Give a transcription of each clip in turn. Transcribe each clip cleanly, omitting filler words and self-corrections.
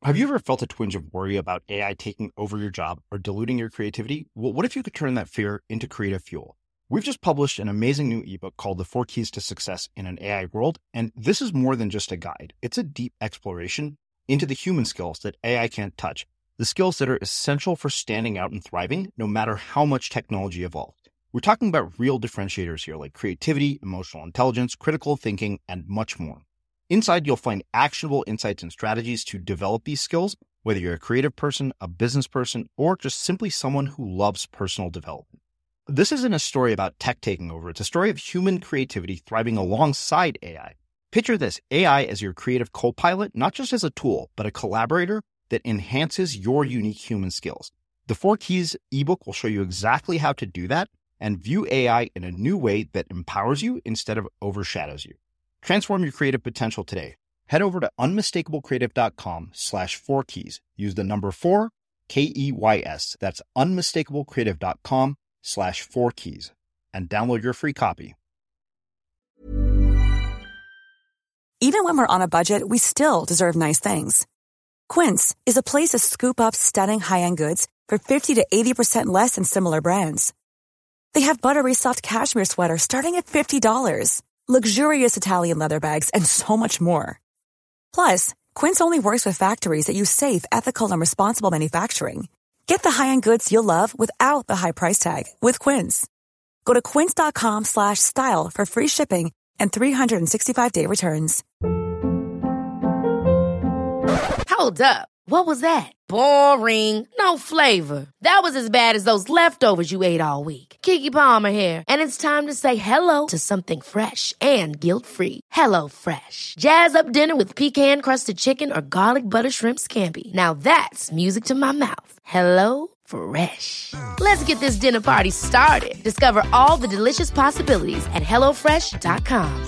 Have you ever felt a twinge of worry about AI taking over your job or diluting your creativity? Well, what if you could turn that fear into creative fuel? We've just published an amazing new ebook called The 4 Keys to Success in an AI World, and this is more than just a guide. It's a deep exploration into the human skills that AI can't touch, the skills that are essential for standing out and thriving, no matter how much technology evolves. We're talking about real differentiators here, like creativity, emotional intelligence, critical thinking, and much more. Inside, you'll find actionable insights and strategies to develop these skills, whether you're a creative person, a business person, or just simply someone who loves personal development. This isn't a story about tech taking over. It's a story of human creativity thriving alongside AI. Picture this, AI as your creative co-pilot, not just as a tool, but a collaborator that enhances your unique human skills. The 4 Keys ebook will show you exactly how to do that and view AI in a new way that empowers you instead of overshadows you. Transform your creative potential today. Head over to unmistakablecreative.com/4keys. Use the number 4, KEYS. That's unmistakablecreative.com/4keys and download your free copy. Even when we're on a budget, we still deserve nice things. Quince is a place to scoop up stunning high-end goods for 50 to 80% less than similar brands. They have buttery soft cashmere sweaters starting at $50. Luxurious Italian leather bags, and so much more. Plus, Quince only works with factories that use safe, ethical, and responsible manufacturing. Get the high-end goods you'll love without the high price tag with Quince. Go to quince.com/style for free shipping and 365-day returns. Hold up. What was that? Boring. No flavor. That was as bad as those leftovers you ate all week. Keke Palmer here, and it's time to say hello to something fresh and guilt-free. Hello Fresh. Jazz up dinner with pecan-crusted chicken or garlic butter shrimp scampi. Now that's music to my mouth. Hello Fresh. Let's get this dinner party started. Discover all the delicious possibilities at hellofresh.com.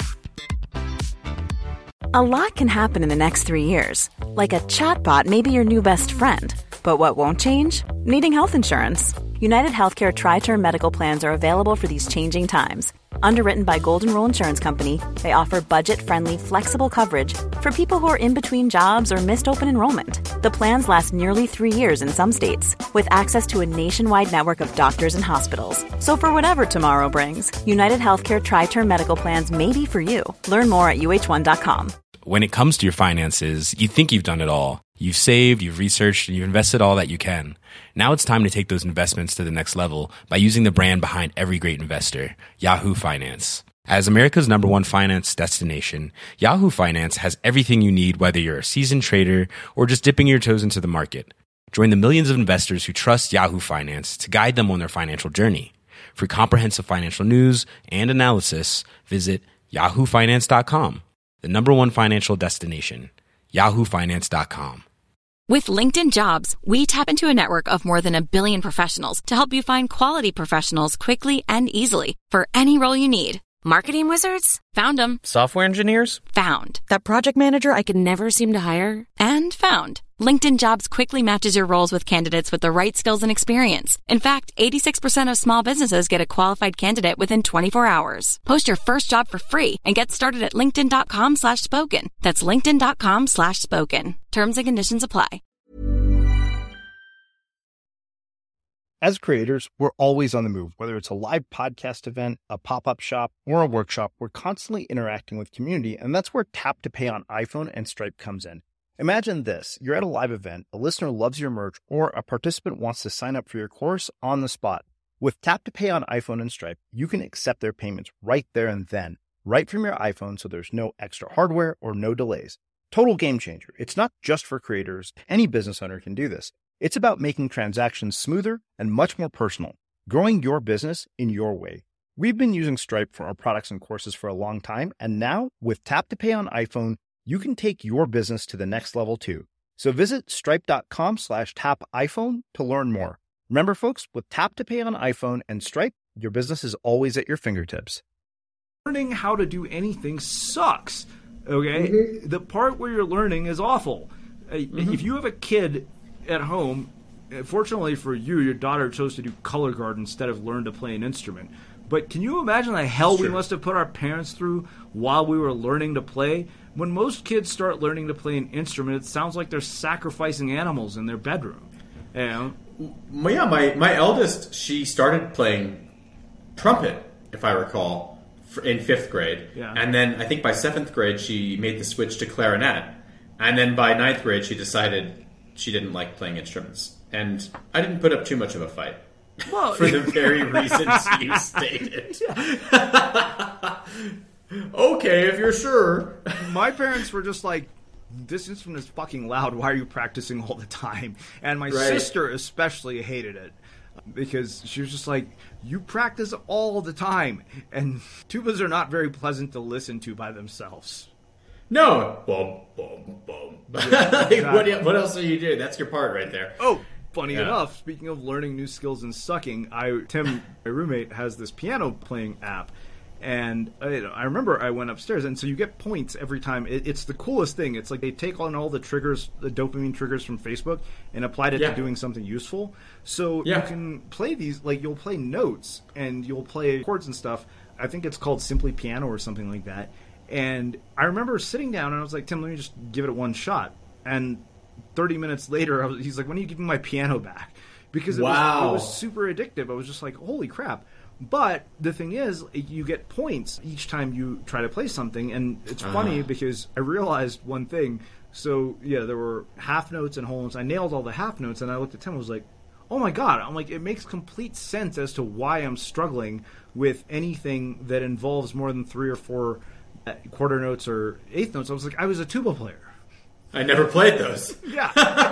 A lot can happen in the next 3 years. Like a chatbot may be your new best friend. But what won't change? Needing health insurance. United Healthcare Tri-Term Medical Plans are available for these changing times. Underwritten by Golden Rule Insurance Company, they offer budget-friendly, flexible coverage for people who are in between jobs or missed open enrollment. The plans last nearly 3 years in some states, with access to a nationwide network of doctors and hospitals. So for whatever tomorrow brings, United Healthcare Tri-Term Medical Plans may be for you. Learn more at uh1.com. When it comes to your finances, you think you've done it all. You've saved, you've researched, and you've invested all that you can. Now it's time to take those investments to the next level by using the brand behind every great investor, Yahoo Finance. As America's #1 finance destination, Yahoo Finance has everything you need, whether you're a seasoned trader or just dipping your toes into the market. Join the millions of investors who trust Yahoo Finance to guide them on their financial journey. For comprehensive financial news and analysis, visit yahoofinance.com. The #1 financial destination, yahoofinance.com. With LinkedIn Jobs, we tap into a network of more than 1 billion professionals to help you find quality professionals quickly and easily for any role you need. Marketing wizards? Found them. Software engineers? Found. That project manager I could never seem to hire? And found. LinkedIn Jobs quickly matches your roles with candidates with the right skills and experience. In fact, 86% of small businesses get a qualified candidate within 24 hours. Post your first job for free and get started at linkedin.com/spoken. That's linkedin.com/spoken. Terms and conditions apply. As creators, we're always on the move. Whether it's a live podcast event, a pop-up shop, or a workshop, we're constantly interacting with community, and that's where Tap to Pay on iPhone and Stripe comes in. Imagine this. You're at a live event, a listener loves your merch, or a participant wants to sign up for your course on the spot. With Tap to Pay on iPhone and Stripe, you can accept their payments right there and then, right from your iPhone, so there's no extra hardware or no delays. Total game changer. It's not just for creators. Any business owner can do this. It's about making transactions smoother and much more personal, growing your business in your way. We've been using Stripe for our products and courses for a long time, and now with Tap to Pay on iPhone, you can take your business to the next level too. So visit stripe.com/tapiphone to learn more. Remember, folks, with Tap to Pay on iPhone and Stripe, your business is always at your fingertips. Learning how to do anything sucks, okay? Mm-hmm. The part where you're learning is awful. If you have a kid at home, fortunately for you, your daughter chose to do color guard instead of learn to play an instrument. But can you imagine the hell we must have put our parents through while we were learning to play? When most kids start learning to play an instrument, it sounds like they're sacrificing animals in their bedroom. You know? Yeah, my eldest, she started playing trumpet, if I recall, in 5th grade. Yeah. And then I think by 7th grade, she made the switch to clarinet. And then by 9th grade, she decided she didn't like playing instruments. And I didn't put up too much of a fight. Well, for the very reasons you stated. Okay, if you're sure. My parents were just like, this instrument is fucking loud. Why are you practicing all the time? And my sister especially hated it. Because she was just like, you practice all the time. And tubas are not very pleasant to listen to by themselves. No. Boom, boom, boom. Yeah, exactly. What else are you doing? That's your part right there. Oh, funny enough, speaking of learning new skills and sucking, Tim, my roommate, has this piano playing app. And I remember I went upstairs, and so you get points every time. It's the coolest thing. It's like they take on all the triggers, the dopamine triggers from Facebook, and applied it to doing something useful. So you can play these, like you'll play notes, and you'll play chords and stuff. I think it's called Simply Piano or something like that. And I remember sitting down, and I was like, Tim, let me just give it one shot. And 30 minutes later, he's like, when are you giving my piano back? Because it was super addictive. I was just like, holy crap. But the thing is, you get points each time you try to play something, and it's funny because I realized one thing. So, there were half notes and whole notes. I nailed all the half notes, and I looked at Tim and was like, oh my god. I'm like, it makes complete sense as to why I'm struggling with anything that involves more than 3 or 4 quarter notes or eighth notes. I was like, I was a tuba player. I never played those. Yeah.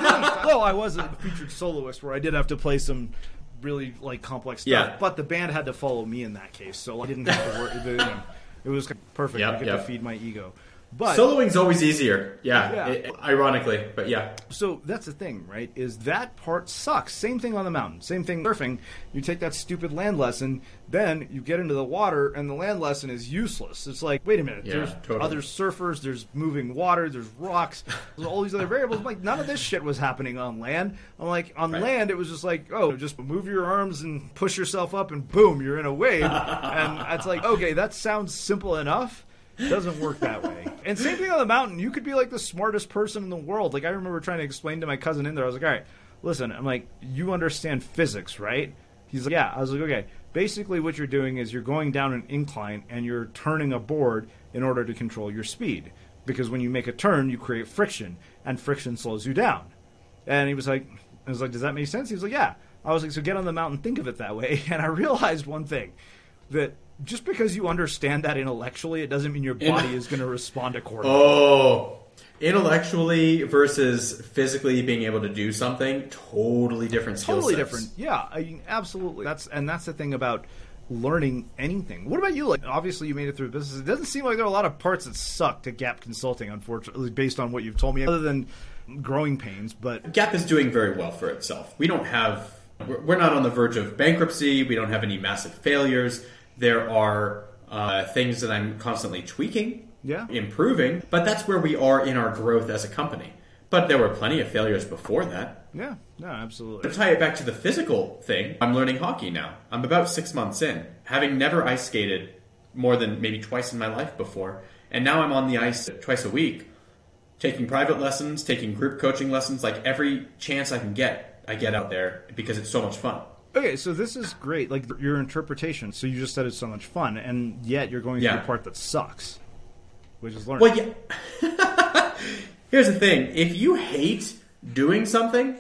I was a featured soloist where I did have to play some really complex stuff, but the band had to follow me in that case, so I didn't have to work. It was perfect. I get to feed my ego. But soloing's always easier, ironically, but So that's the thing, right? Is that part sucks. Same thing on the mountain. Same thing surfing. You take that stupid land lesson, then you get into the water, and the land lesson is useless. It's like, wait a minute. There's other surfers. There's moving water. There's rocks. There's all these other variables. I'm like, none of this shit was happening on land. I'm like, on land, it was just like, just move your arms and push yourself up, and boom, you're in a wave. And it's like, okay, that sounds simple enough. It doesn't work that way. And same thing on the mountain. You could be like the smartest person in the world. Like, I remember trying to explain to my cousin in there. I was like, all right, listen. I'm like, you understand physics, right? He's like, yeah. I was like, okay. Basically what you're doing is you're going down an incline and you're turning a board in order to control your speed. Because when you make a turn, you create friction, and friction slows you down. And I was like, does that make sense? He was like, yeah. I was like, so get on the mountain, think of it that way. And I realized one thing, that just because you understand that intellectually, it doesn't mean your body is going to respond accordingly. Oh, intellectually versus physically being able to do something, totally different skill sets. Totally different. Yeah, I mean, absolutely. That's the thing about learning anything. What about you? Like, obviously you made it through business. It doesn't seem like there are a lot of parts that suck to Gap Consulting, unfortunately, based on what you've told me, other than growing pains. But Gap is doing very well for itself. We're not on the verge of bankruptcy. We don't have any massive failures. There are things that I'm constantly tweaking, improving, but that's where we are in our growth as a company. But there were plenty of failures before that. Yeah, no, absolutely. To tie it back to the physical thing, I'm learning hockey now. I'm about 6 months in, having never ice skated more than maybe twice in my life before. And now I'm on the ice twice a week, taking private lessons, taking group coaching lessons. Like, every chance I can get, I get out there because it's so much fun. Okay, so this is great, like your interpretation. So you just said it's so much fun, and yet you're going through the part that sucks, which is learning. Well, yeah. Here's the thing. If you hate doing something,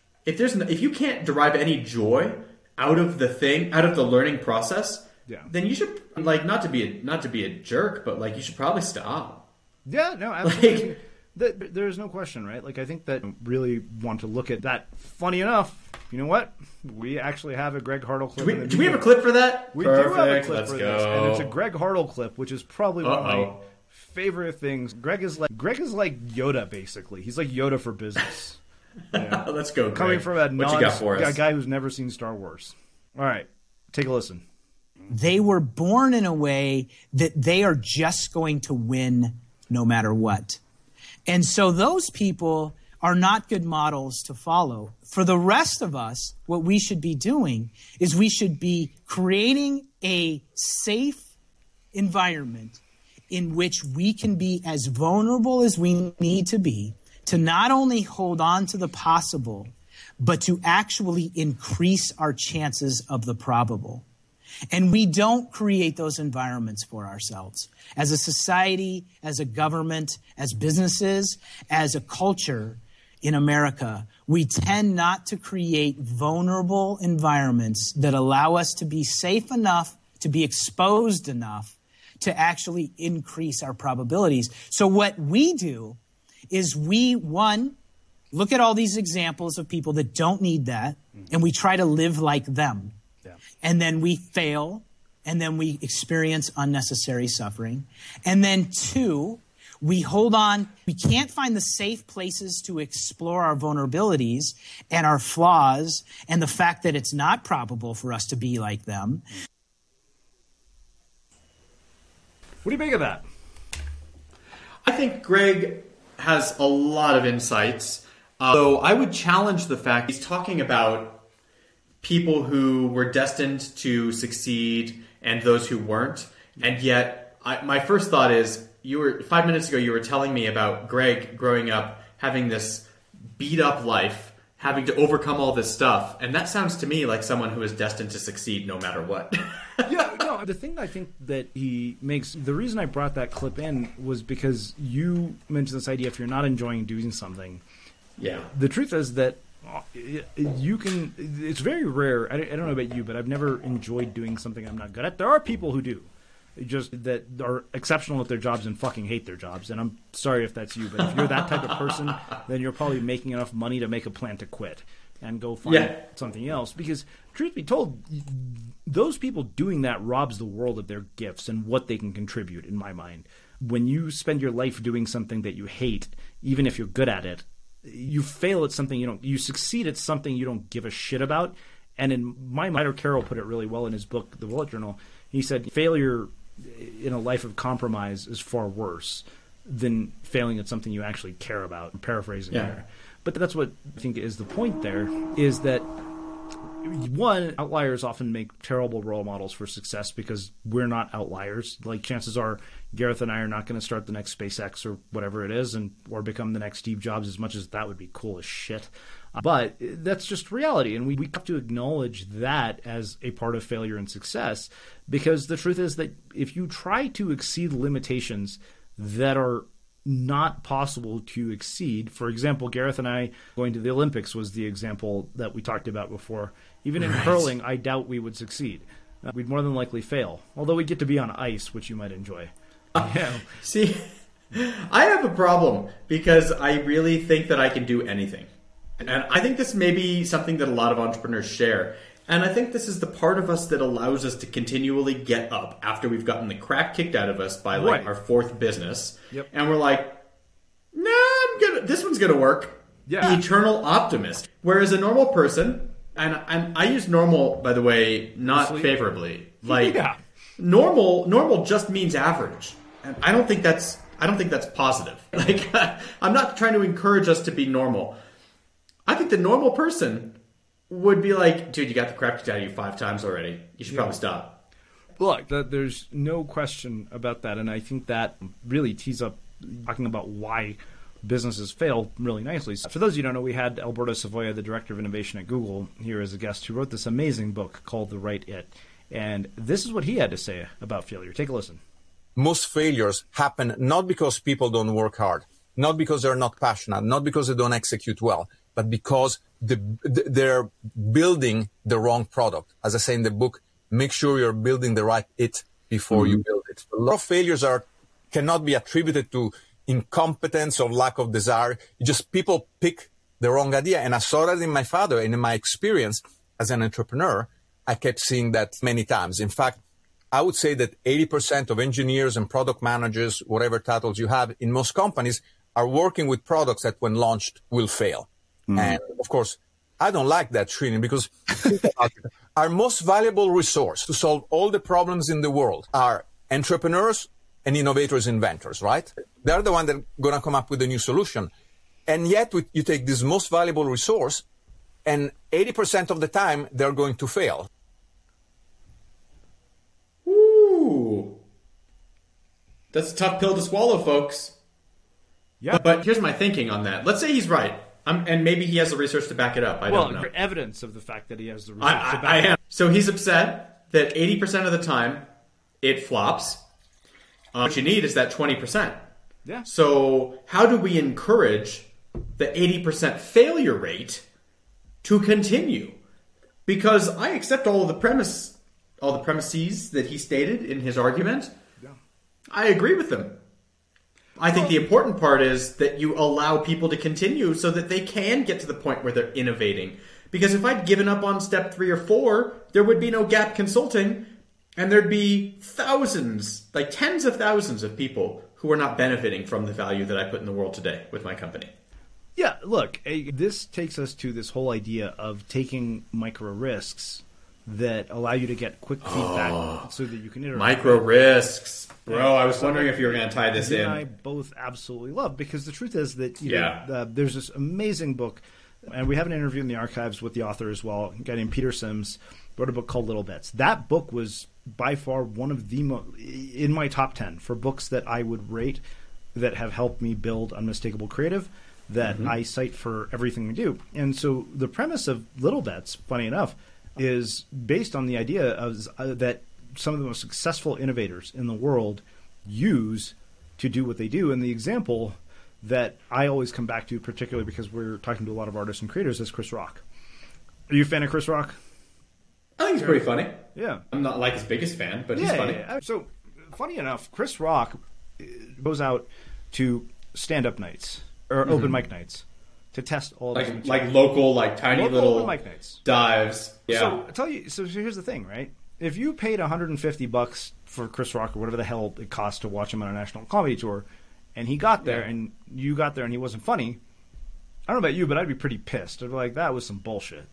if you can't derive any joy out of the learning process, then you should, like, not to be a jerk, but like, you should probably stop. Yeah, no, absolutely. There's no question, right? Like, I think that I really want to look at that. Funny enough, you know what? We actually have a Greg Hartle clip. Do we have a clip for that? We do have a clip for this, and it's a Greg Hartle clip, which is probably one of my favorite things. Greg is like Yoda, basically. He's like Yoda for business. Let's go, Greg. Coming from a guy who's never seen Star Wars. All right, take a listen. They were born in a way that they are just going to win no matter what. And so those people are not good models to follow. For the rest of us, what we should be doing is we should be creating a safe environment in which we can be as vulnerable as we need to be to not only hold on to the possible, but to actually increase our chances of the probable. And we don't create those environments for ourselves. As a society, as a government, as businesses, as a culture in America, we tend not to create vulnerable environments that allow us to be safe enough, to be exposed enough, to actually increase our probabilities. So what we do is we, one, look at all these examples of people that don't need that, and we try to live like them. Yeah. And then we fail, and then we experience unnecessary suffering. And then two, we hold on. We can't find the safe places to explore our vulnerabilities and our flaws and the fact that it's not probable for us to be like them. What do you make of that? I think Greg has a lot of insights. So I would challenge the fact he's talking about people who were destined to succeed and those who weren't. And yet, my first thought is, 5 minutes ago, you were telling me about Greg growing up, having this beat up life, having to overcome all this stuff. And that sounds to me like someone who is destined to succeed no matter what. Yeah, no, the thing I think that he makes, the reason I brought that clip in was because you mentioned this idea, if you're not enjoying doing something. Yeah. The truth is that you can, it's very rare, I don't know about you, but I've never enjoyed doing something I'm not good at. There are people who do. Just that are exceptional at their jobs and fucking hate their jobs. And I'm sorry if that's you, but if you're that type of person, then you're probably making enough money to make a plan to quit and go find something else. Because truth be told, those people doing that robs the world of their gifts and what they can contribute, in my mind. When you spend your life doing something that you hate, even if you're good at it, you fail at something you succeed at something you don't give a shit about. And in my mind, Ryder Carroll put it really well in his book, The Bullet Journal. He said, failure in a life of compromise is far worse than failing at something you actually care about. I'm paraphrasing there. But that's what I think is the point there, is that, one, outliers often make terrible role models for success because we're not outliers. Like, chances are Gareth and I are not going to start the next SpaceX or whatever it is or become the next Steve Jobs, as much as that would be cool as shit. But that's just reality, and we have to acknowledge that as a part of failure and success, because the truth is that if you try to exceed limitations that are not possible to exceed, for example, Gareth and I going to the Olympics was the example that we talked about before. Even in curling, I doubt we would succeed. We'd more than likely fail, although we get to be on ice, which you might enjoy. See, I have a problem because I really think that I can do anything. And I think this may be something that a lot of entrepreneurs share. And I think this is the part of us that allows us to continually get up after we've gotten the crap kicked out of us by our fourth business. Yep. And we're like, nah, this one's going to work. Yeah. The eternal optimist. Whereas a normal person, and I use normal, by the way, not favorably. Like normal just means average. And I don't think that's positive. Like, I'm not trying to encourage us to be normal. I think the normal person would be like, dude, you got the crap kicked out of you 5 times already. You should probably stop. Look, there's no question about that. And I think that really tees up talking about why businesses fail really nicely. So for those of you who don't know, we had Alberto Savoia, the director of innovation at Google, here as a guest, who wrote this amazing book called The Right It. And this is what he had to say about failure. Take a listen. Most failures happen not because people don't work hard, not because they're not passionate, not because they don't execute well, but because they're building the wrong product. As I say in the book, make sure you're building the right it before you build it. A lot of failures cannot be attributed to incompetence or lack of desire. Just people pick the wrong idea. And I saw that in my father, and in my experience as an entrepreneur, I kept seeing that many times. In fact, I would say that 80% of engineers and product managers, whatever titles you have in most companies, are working with products that when launched will fail. And of course, I don't like that, Srini, because our most valuable resource to solve all the problems in the world are entrepreneurs and innovators, inventors, right? They're the ones that are going to come up with a new solution. And yet you take this most valuable resource, and 80% of the time they're going to fail. That's a tough pill to swallow, folks. Yeah. But here's my thinking on that. Let's say he's right. And maybe he has the research to back it up. I don't know. Evidence of the fact that he has the research to back it up. I am. So he's upset that 80% of the time it flops. What you need is that 20%. Yeah. So how do we encourage the 80% failure rate to continue? Because I accept all the premises that he stated in his argument. Yeah. I agree with them. I think the important part is that you allow people to continue so that they can get to the point where they're innovating. Because if I'd given up on step 3 or 4, there would be no Gap Consulting, and there'd be thousands, like tens of thousands of people who are not benefiting from the value that I put in the world today with my company. Yeah, look, this takes us to this whole idea of taking micro risks that allow you to get quick feedback so that you can iterate. Micro risks. Bro, I was wondering if you were going to tie this in. I both absolutely love, because the truth is that there's this amazing book, and we have an interview in the archives with the author as well, a guy named Peter Sims, wrote a book called Little Bets. That book was by far one of the in my top 10 for books that I would rate that have helped me build Unmistakable Creative, that I cite for everything we do. And so the premise of Little Bets, funny enough, is based on the idea of that some of the most successful innovators in the world use to do what they do. And the example that I always come back to, particularly because we're talking to a lot of artists and creators, is Chris Rock. Are you a fan of Chris Rock? I think he's pretty funny. Yeah. I'm not like his biggest fan, but he's funny. Yeah. So, funny enough, Chris Rock goes out to stand-up nights, or open mic nights, to test all of these like local, like tiny little mic nights. Dives. Yeah. So I tell you. So here's the thing, right? If you paid $150 for Chris Rock or whatever the hell it costs to watch him on a national comedy tour, and he got there and you got there and he wasn't funny, I don't know about you, but I'd be pretty pissed. I'd be like, that was some bullshit.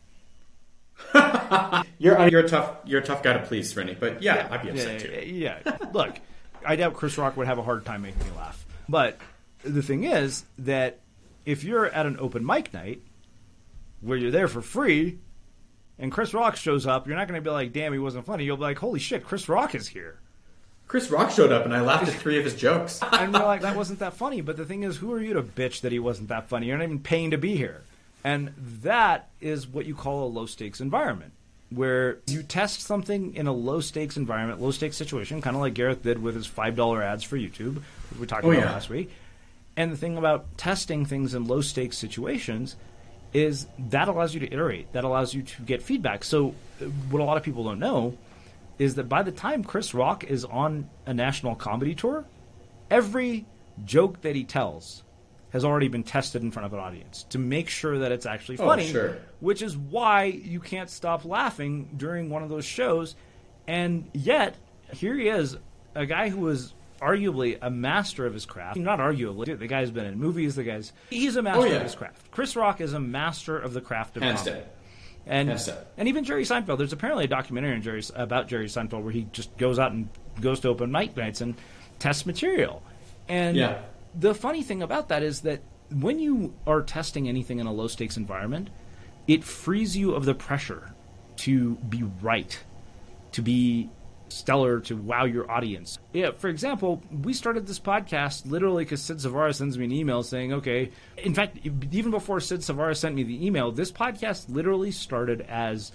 You're a tough guy to please, Rennie. But I'd be upset too. Yeah. Look, I doubt Chris Rock would have a hard time making me laugh. But the thing is that if you're at an open mic night where you're there for free and Chris Rock shows up, you're not going to be like, damn, he wasn't funny. You'll be like, holy shit, Chris Rock is here. Chris Rock showed up and I laughed at 3 of his jokes. And you're like, that wasn't that funny. But the thing is, who are you to bitch that he wasn't that funny? You're not even paying to be here. And that is what you call a low-stakes environment, where you test something in a low-stakes environment, low-stakes situation, kind of like Gareth did with his $5 ads for YouTube, which we talked about last week. And the thing about testing things in low-stakes situations is that allows you to iterate. That allows you to get feedback. So what a lot of people don't know is that by the time Chris Rock is on a national comedy tour, every joke that he tells has already been tested in front of an audience to make sure that it's actually funny, which is why you can't stop laughing during one of those shows. And yet, here he is, a guy who was arguably a master of his craft. Not arguably. The guy's been in movies. He's a master of his craft. Chris Rock is a master of the craft of comedy. And even Jerry Seinfeld. There's apparently a documentary about Jerry Seinfeld where he just goes out and goes to open mic nights and tests material. And the funny thing about that is that when you are testing anything in a low-stakes environment, it frees you of the pressure to be right, to be stellar, to wow your audience. Yeah, for example, we started this podcast literally because Sid Savara sends me an email saying, okay, in fact, even before Sid Savara sent me the email, this podcast literally started as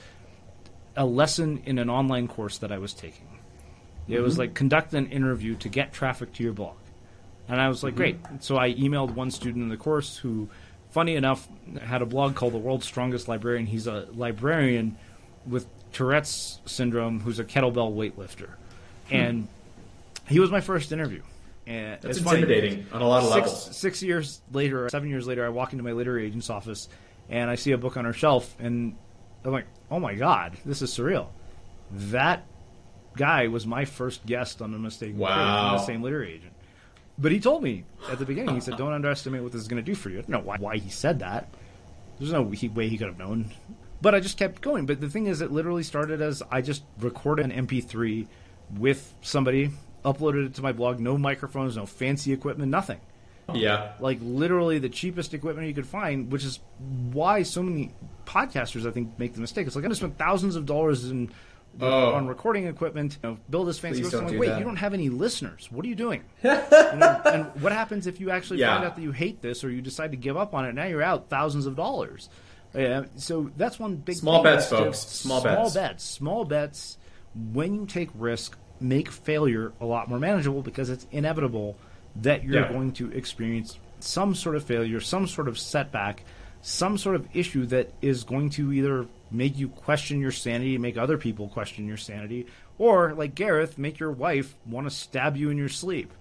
a lesson in an online course that I was taking. It was like, conduct an interview to get traffic to your blog. And I was like, great. So I emailed one student in the course who, funny enough, had a blog called The World's Strongest Librarian. He's a librarian with Tourette's syndrome who's a kettlebell weightlifter. And he was my first interview. And that's intimidating on a lot of levels. 7 years later, I walk into my literary agent's office and I see a book on her shelf and I'm like, oh my God, this is surreal. That guy was my first guest on Unmistakable Creative, the same literary agent. But he told me at the beginning, he said, don't underestimate what this is going to do for you. I don't know why he said that. There's no way he could have known. But I just kept going. But the thing is, it literally started as I just recorded an MP3 with somebody, uploaded it to my blog, no microphones, no fancy equipment, nothing. Yeah. Like literally the cheapest equipment you could find, which is why so many podcasters, I think, make the mistake. It's like, I'm going to spend thousands of dollars in on recording equipment, build this fancy Please books. I'm don't like, do wait, that. you don't have any listeners. What are you doing? And what happens if you actually find out that you hate this or you decide to give up on it? Now you're out thousands of dollars. So that's one big Small thing. bets, folks. Small bets. Small bets. When you take risk, make failure a lot more manageable because it's inevitable that you're going to experience some sort of failure, some sort of setback, some sort of issue that is going to either make you question your sanity, make other people question your sanity, or, like Gareth, make your wife want to stab you in your sleep.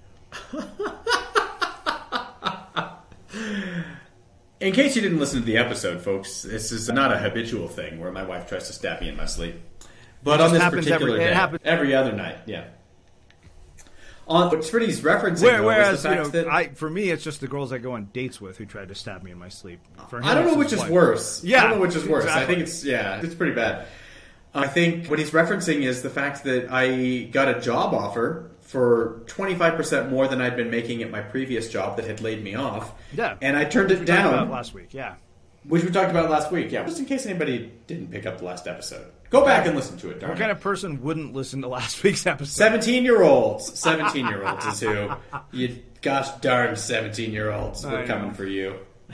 In case you didn't listen to the episode, folks, this is not a habitual thing where my wife tries to stab me in my sleep. But on this particular day, every other night, On what Sritty's referencing, whereas the fact that for me, it's just the girls I go on dates with who tried to stab me in my sleep. For him, I don't know which is worse. Yeah, I don't know which is worse. Exactly. I think it's pretty bad. I think what he's referencing is the fact that I got a job offer for 25% more than I'd been making at my previous job that had laid me off. Yeah, and I turned it down last week. Yeah, which we talked about last week. Yeah, just in case anybody didn't pick up the last episode, go back and listen to it. What kind of person wouldn't listen to last week's episode? 17-year-olds. 17-year-olds is who. You gosh darn 17-year-olds. We're coming for you.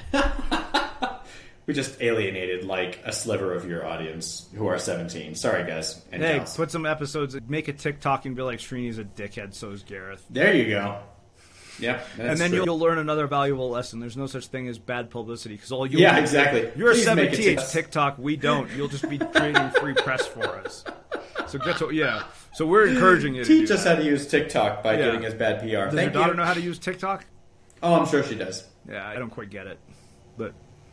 We just alienated like a sliver of your audience who are 17. Sorry, guys. And hey, gals. put some episodes, make a TikTok and be like, Srini's a dickhead, so is Gareth. There you go. Yep. And then you'll learn another valuable lesson. There's no such thing as bad publicity because all you exactly. You're Please a make it 17 TikTok. We don't. You'll just be creating free press for us. So that's what. Yeah. So we're encouraging you to teach us how to use TikTok by giving us bad PR. Does your daughter know how to use TikTok? Oh, I'm sure she does. Yeah, I don't quite get it, but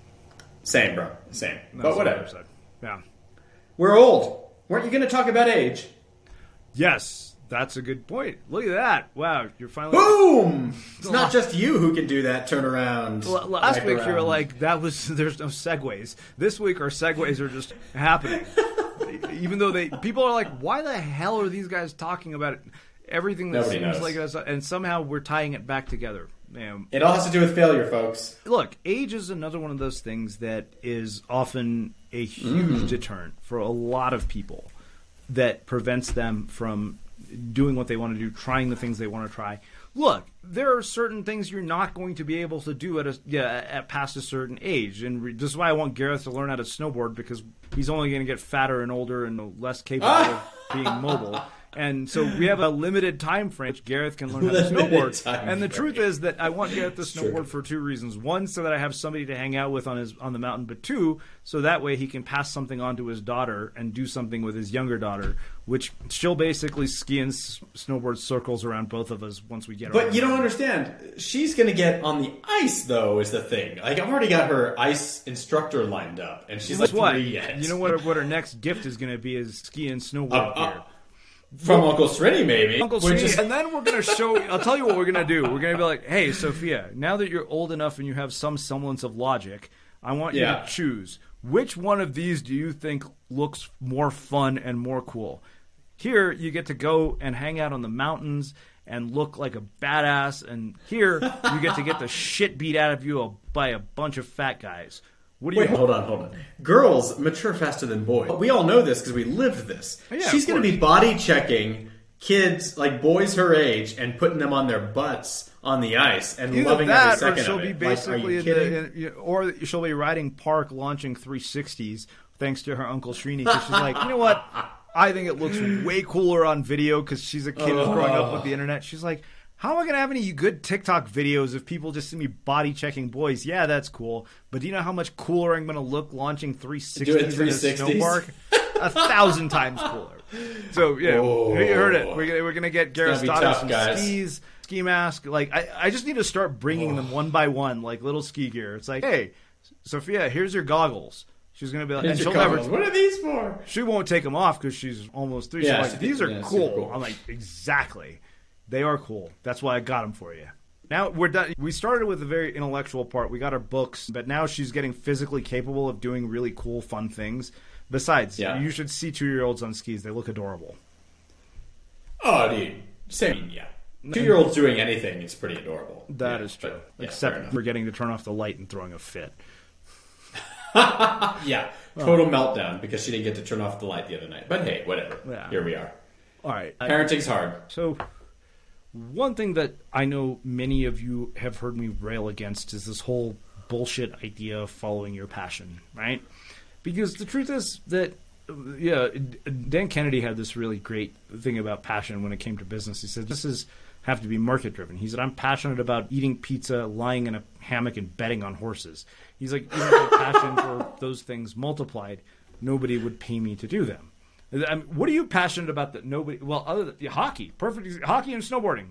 same, bro. Same. But whatever. Yeah. We're old. Weren't you going to talk about age? Yes. That's a good point. Look at that. Wow, you're finally... Boom! It's not just you who can do that turnaround. Last week you were like, there's no segues. This week our segues are just happening. Even though people are like, why the hell are these guys talking about everything that seems like us? And somehow we're tying it back together. It all has to do with failure, folks. Look, age is another one of those things that is often a huge deterrent for a lot of people that prevents them from doing what they want to do, trying the things they want to try. Look, there are certain things you're not going to be able to do at past a certain age, and this is why I want Gareth to learn how to snowboard, because he's only going to get fatter and older and less capable of being mobile. And so we have a limited time frame Gareth can learn how to snowboard. And the truth is that I want Gareth to snowboard for two reasons. One, so that I have somebody to hang out with on the mountain, but two, so that way he can pass something on to his daughter and do something with his younger daughter, which she'll basically ski and snowboard circles around both of us once we get But you don't understand. She's going to get on the ice, though, is the thing. Like, I've already got her ice instructor lined up, and she's like 3 yet. You know what her next gift is going to be is ski and snowboard gear. From Uncle Sritty, maybe. Uncle Sritty, and then we're going to show... I'll tell you what we're going to do. We're going to be like, hey, Sophia, now that you're old enough and you have some semblance of logic, I want you to choose. Which one of these do you think looks more fun and more cool? Here, you get to go and hang out on the mountains and look like a badass, and here, you get to get the shit beat out of you by a bunch of fat guys. What do you hold on. Girls mature faster than boys. We all know this because we lived this. Yeah, she's going to be body checking kids, like boys her age, and putting them on their butts on the ice and either loving that, every second or she'll of be it. basically like, are you kidding? or she'll be riding park launching 360s thanks to her Uncle Srini, because she's like, you know what? I think it looks way cooler on video because she's a kid who's growing up with the internet. She's like, how am I going to have any good TikTok videos if people just see me body checking boys? Yeah, that's cool. But do you know how much cooler I'm going to look launching 360s in a snow park? 1,000 times cooler. So, yeah, you heard it. We're going to get Gareth's daughter some skis, ski mask. Like, I just need to start bringing them one by one, like little ski gear. It's like, hey, Sophia, here's your goggles. She's going to be like, and she'll never. What are these for? She won't take them off because she's almost 3. Yeah, she's like, these are cool. I'm like, exactly. They are cool. That's why I got them for you. Now we're done. We started with the very intellectual part. We got our books, but now she's getting physically capable of doing really cool, fun things. Besides, you should see 2-year-olds on skis. They look adorable. Oh, dude. Same, yeah. 2-year-olds doing anything is pretty adorable. That is true. Except for getting to turn off the light and throwing a fit. Yeah. Total meltdown because she didn't get to turn off the light the other night. But hey, whatever. Yeah. Here we are. All right. Parenting's hard. So one thing that I know many of you have heard me rail against is this whole bullshit idea of following your passion, right? Because the truth is that, Dan Kennedy had this really great thing about passion when it came to business. He said, have to be market driven. He said, I'm passionate about eating pizza, lying in a hammock, and betting on horses. He's like, even if my passion for those things multiplied, nobody would pay me to do them. I mean, what are you passionate about that nobody? Well, other than hockey, perfect hockey and snowboarding.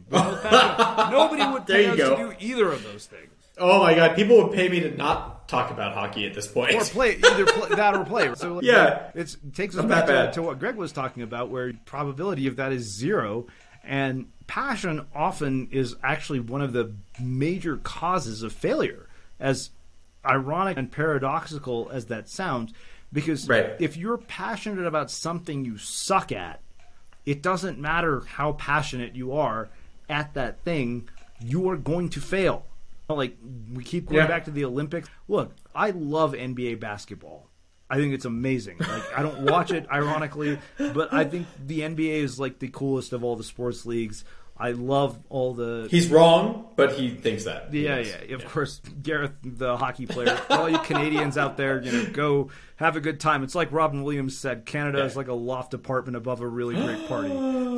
Nobody would pay us to do either of those things. Oh my God, people would pay me to not talk about hockey at this point, or play that or play. So it takes us back to what Greg was talking about, where probability of that is zero, and passion often is actually one of the major causes of failure. As ironic and paradoxical as that sounds. Because if you're passionate about something you suck at, it doesn't matter how passionate you are at that thing, you are going to fail. Like, we keep going back to the Olympics. Look, I love NBA basketball. I think it's amazing. Like, I don't watch it, ironically, but I think the NBA is like the coolest of all the sports leagues. I love all the... He's wrong, but he thinks that. Of course, Gareth, the hockey player. All you Canadians out there, go have a good time. It's like Robin Williams said, Canada is like a loft apartment above a really great party.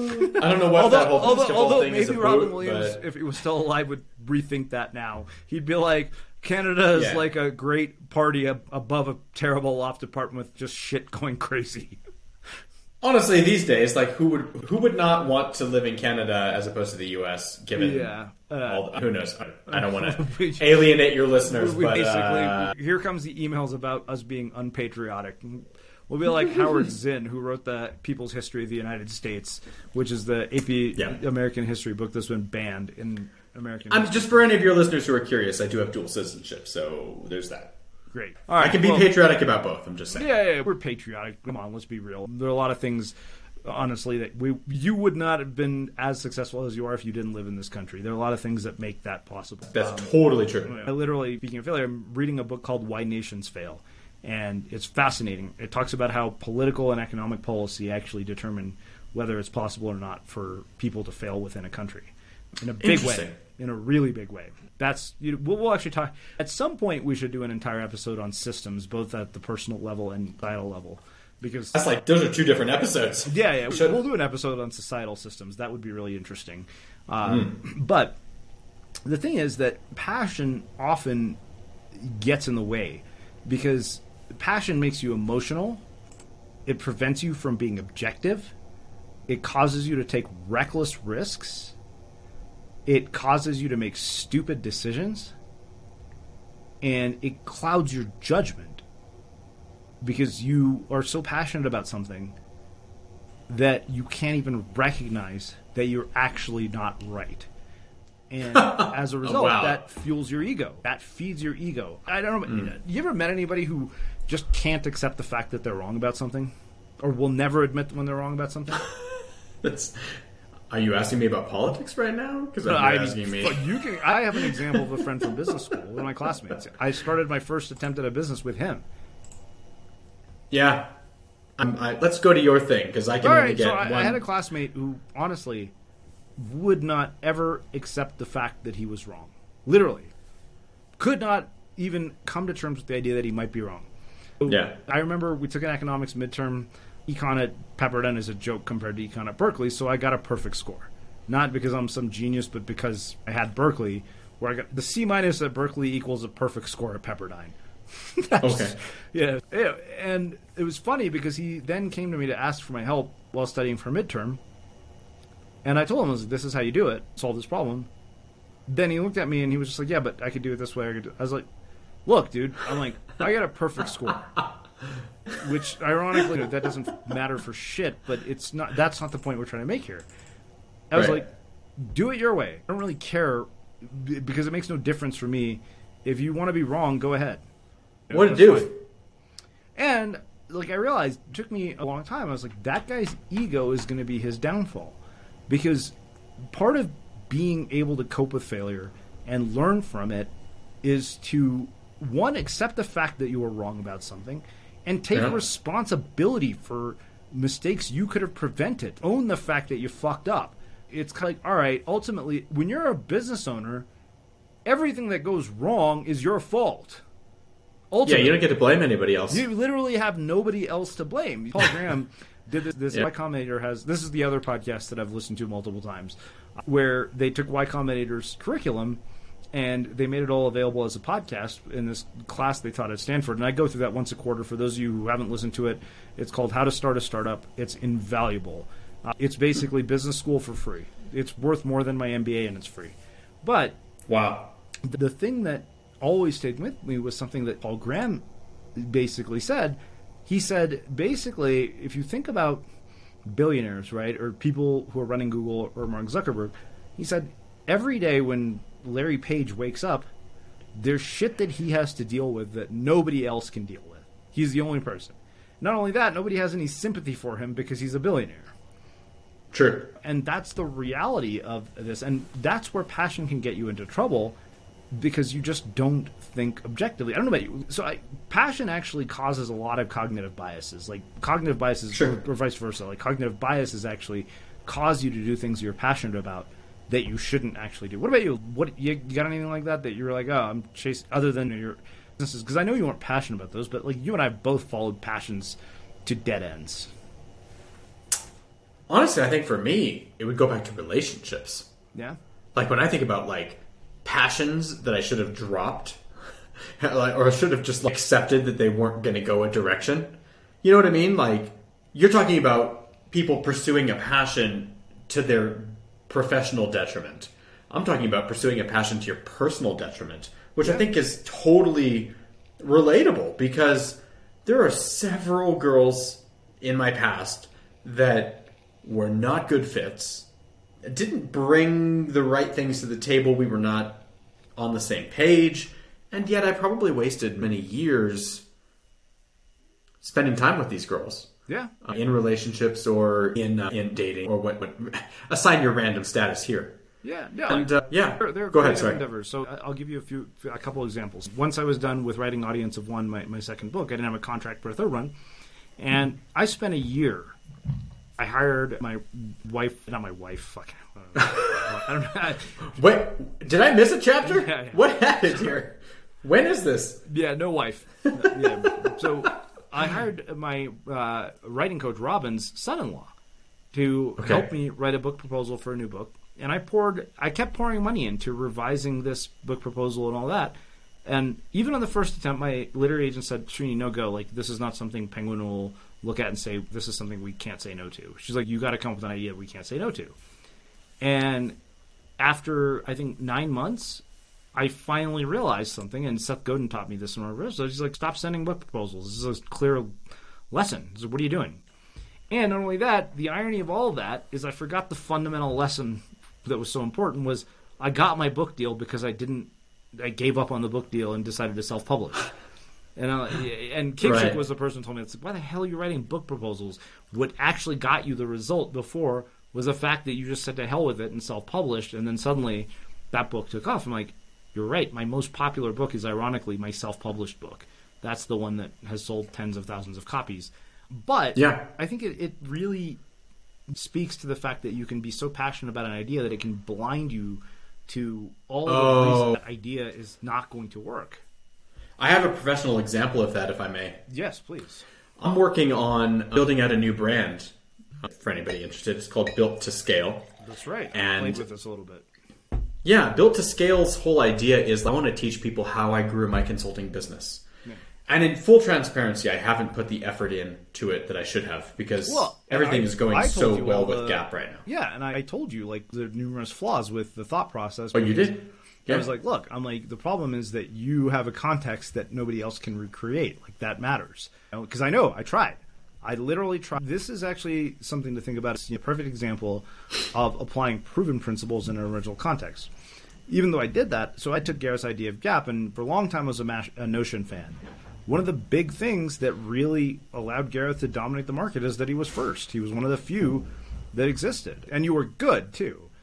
I don't know what that whole basketball thing is about. Maybe Robin Williams, if he was still alive, would rethink that now. He'd be like, Canada is like a great party above a terrible loft apartment with just shit going crazy. Honestly, these days, like who would not want to live in Canada as opposed to the U.S. Given all who knows? I don't want to alienate your listeners, but basically, here comes the emails about us being unpatriotic. We'll be like Howard Zinn, who wrote the People's History of the United States, which is the AP American history book that's been banned in American history. Just for any of your listeners who are curious, I do have dual citizenship, so there's that. Great. All right, I can be patriotic about both. I'm just saying. Yeah, we're patriotic. Come on, let's be real. There are a lot of things, honestly, that you would not have been as successful as you are if you didn't live in this country. There are a lot of things that make that possible. That's totally true. Literally, speaking of failure, I'm reading a book called Why Nations Fail, and it's fascinating. It talks about how political and economic policy actually determine whether it's possible or not for people to fail within a country in a big way. In a really big way. We'll actually talk. At some point, we should do an entire episode on systems, both at the personal level and societal level, because that's like those are two different episodes. Yeah. We'll do an episode on societal systems. That would be really interesting. But the thing is that passion often gets in the way because passion makes you emotional. It prevents you from being objective. It causes you to take reckless risks. It causes you to make stupid decisions, and it clouds your judgment because you are so passionate about something that you can't even recognize that you're actually not right. And as a result, that fuels your ego. That feeds your ego. I don't know. You ever met anybody who just can't accept the fact that they're wrong about something, or will never admit when they're wrong about something? Are you asking me about politics right now? Because asking me. I have an example of a friend from business school, one of my classmates. I started my first attempt at a business with him. Yeah. Let's go to your thing, because I can only get one. I had a classmate who, honestly, would not ever accept the fact that he was wrong. Literally. Could not even come to terms with the idea that he might be wrong. Yeah. I remember we took an economics midterm. Econ at Pepperdine is a joke compared to Econ at Berkeley, so I got a perfect score. Not because I'm some genius, but because I had Berkeley, where I got the C- at Berkeley equals a perfect score at Pepperdine. Okay. Yeah, and it was funny because he then came to me to ask for my help while studying for midterm, and I told him, I was like, this is how you do it, solve this problem. Then he looked at me and he was just like, yeah, but I could do it this way. I was like, look, dude, I got a perfect score. Which, ironically, that doesn't matter for shit, but it's not. That's not the point we're trying to make here. I was like, do it your way. I don't really care, because it makes no difference for me. If you want to be wrong, go ahead. What to do? And, I realized, it took me a long time. I was like, that guy's ego is going to be his downfall. Because part of being able to cope with failure and learn from it is to, one, accept the fact that you were wrong about something, and take responsibility for mistakes you could have prevented. Own the fact that you fucked up. It's kind of like, all right, ultimately, when you're a business owner, everything that goes wrong is your fault. Ultimately, you don't get to blame anybody else. You literally have nobody else to blame. Paul Graham did this. Y Combinator has, this is the other podcast that I've listened to multiple times, where they took Y Combinator's curriculum and they made it all available as a podcast in this class they taught at Stanford. And I go through that once a quarter. For those of you who haven't listened to it, it's called How to Start a Startup. It's invaluable. It's basically business school for free. It's worth more than my MBA, and it's free. But wow, the thing that always stayed with me was something that Paul Graham basically said. He said, basically, if you think about billionaires, right, or people who are running Google or Mark Zuckerberg, he said, every day when Larry Page wakes up, there's shit that he has to deal with that nobody else can deal with. He's the only person. Not only that, nobody has any sympathy for him because he's a billionaire. True. And that's the reality of this. And that's where passion can get you into trouble, because you just don't think objectively. I don't know about you. So passion actually causes a lot of cognitive biases. Like cognitive biases, or vice versa. Like cognitive biases actually cause you to do things you're passionate about that you shouldn't actually do. What about you? What you got anything like that you're like, oh, I'm chasing, other than your businesses? Because I know you weren't passionate about those, but like you and I both followed passions to dead ends. Honestly, I think for me, it would go back to relationships. Yeah. Like when I think about like passions that I should have dropped, or should have just like accepted that they weren't going to go a direction. You know what I mean? Like you're talking about people pursuing a passion to their professional detriment. I'm talking about pursuing a passion to your personal detriment, which I think is totally relatable, because there are several girls in my past that were not good fits, didn't bring the right things to the table. We were not on the same page, and yet I probably wasted many years spending time with these girls. Yeah, in relationships or in dating, or what assign your random status here. Yeah, no, and they're go ahead. Sorry. Endeavors. So I'll give you a couple examples. Once I was done with writing Audience of One, my second book, I didn't have a contract for a third one, and I spent a year. I hired my wife, not my wife. Fuck. I don't know. Wait, did I miss a chapter? Yeah. What happened here? When is this? Yeah, no wife. So I hired my writing coach, Robin's son-in-law, to help me write a book proposal for a new book. And I kept pouring money into revising this book proposal and all that. And even on the first attempt, my literary agent said, Srini, no go. Like, this is not something Penguin will look at and say, this is something we can't say no to. She's like, you got to come up with an idea we can't say no to. And after, I think, 9 months, I finally realized something, and Seth Godin taught me this in our research. He's like, stop sending book proposals. This is a clear lesson. He's like, what are you doing? And not only that, the irony of all of that is I forgot the fundamental lesson that was so important was I got my book deal because I gave up on the book deal and decided to self-publish. And Kingship was the person who told me, it's like, why the hell are you writing book proposals? What actually got you the result before was the fact that you just said to hell with it and self-published, and then suddenly that book took off. I'm like, you're right. My most popular book is ironically my self-published book. That's the one that has sold tens of thousands of copies. But I think it really speaks to the fact that you can be so passionate about an idea that it can blind you to all the reasons that idea is not going to work. I have a professional example of that, if I may. Yes, please. I'm working on building out a new brand. For anybody interested, it's called Built to Scale. That's right. And played with this a little bit. Yeah, Built to Scale's whole idea is I want to teach people how I grew my consulting business. Yeah. And in full transparency, I haven't put the effort into it that I should have, because everything is going so well with Gap right now. Yeah, and I told you, like, there are numerous flaws with the thought process. Oh, you did? Yeah. I was like, look, the problem is that you have a context that nobody else can recreate. Like, that matters. Because I know, I tried. I literally tried. This is actually something to think about. It's a perfect example of applying proven principles in an original context. Even though I did that, so I took Gareth's idea of Gap, and for a long time I was a Notion fan. One of the big things that really allowed Gareth to dominate the market is that he was first. He was one of the few that existed. And you were good, too.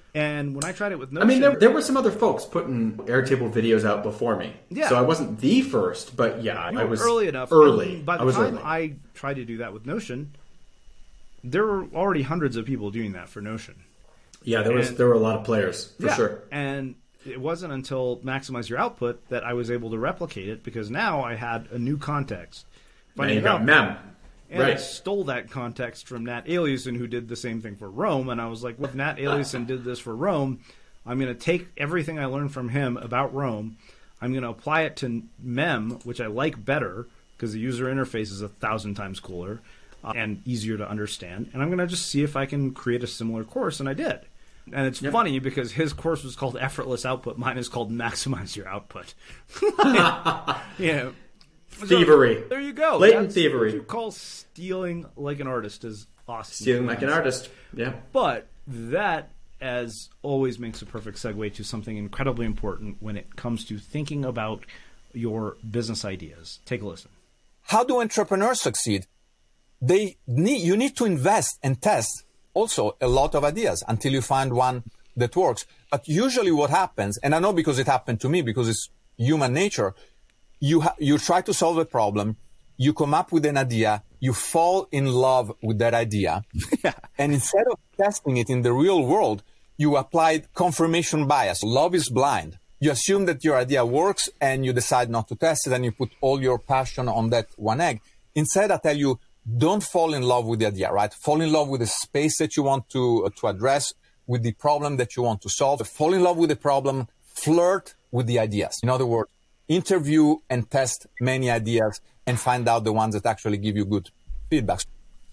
And when I tried it with Notion... I mean, there were some other folks putting Airtable videos out before me. Yeah. So I wasn't the first, but yeah, I was early enough. Early. By the time I tried to do that with Notion, there were already hundreds of people doing that for Notion. Yeah, there were a lot of players, for sure. And it wasn't until Maximize Your Output that I was able to replicate it, because now I had a new context. And you got Mem. And I stole that context from Nat Aliason, who did the same thing for Rome. And I was like, well, if Nat Aliason did this for Rome, I'm going to take everything I learned from him about Rome. I'm going to apply it to Mem, which I like better because the user interface is 1,000 times cooler and easier to understand. And I'm going to just see if I can create a similar course. And I did. And it's funny because his course was called Effortless Output. Mine is called Maximize Your Output. Yeah. Thievery. So, there you go. Blatant thievery. What you call stealing like an artist is awesome. Stealing like an artist, yeah. But that, as always, makes a perfect segue to something incredibly important when it comes to thinking about your business ideas. Take a listen. How do entrepreneurs succeed? You need to invest and test also a lot of ideas until you find one that works. But usually what happens, and I know because it happened to me, because it's human nature, you try to solve a problem, you come up with an idea, you fall in love with that idea, and instead of testing it in the real world, you applied confirmation bias. Love is blind. You assume that your idea works, and you decide not to test it, and you put all your passion on that one egg. Instead, I tell you, don't fall in love with the idea, right? Fall in love with the space that you want to address, with the problem that you want to solve. Fall in love with the problem, flirt with the ideas. In other words, interview and test many ideas and find out the ones that actually give you good feedback.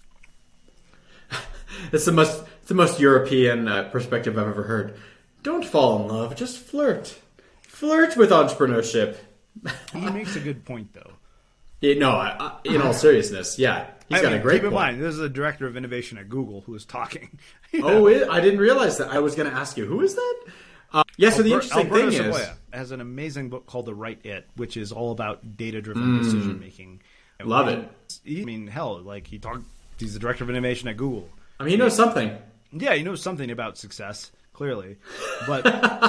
It's the most European perspective I've ever heard. Don't fall in love, just flirt. Flirt with entrepreneurship. He makes a good point, though. In all seriousness, yeah. He's got a great point. Keep in mind, this is the director of innovation at Google who is talking. I didn't realize that. I was going to ask you, who is that? So the interesting Alberto thing Savoia has an amazing book called The Right It, which is all about data-driven decision-making. Love it. I mean, hell, he's the director of innovation at Google. I mean, he knows something. Yeah, he knows something about success, clearly. But,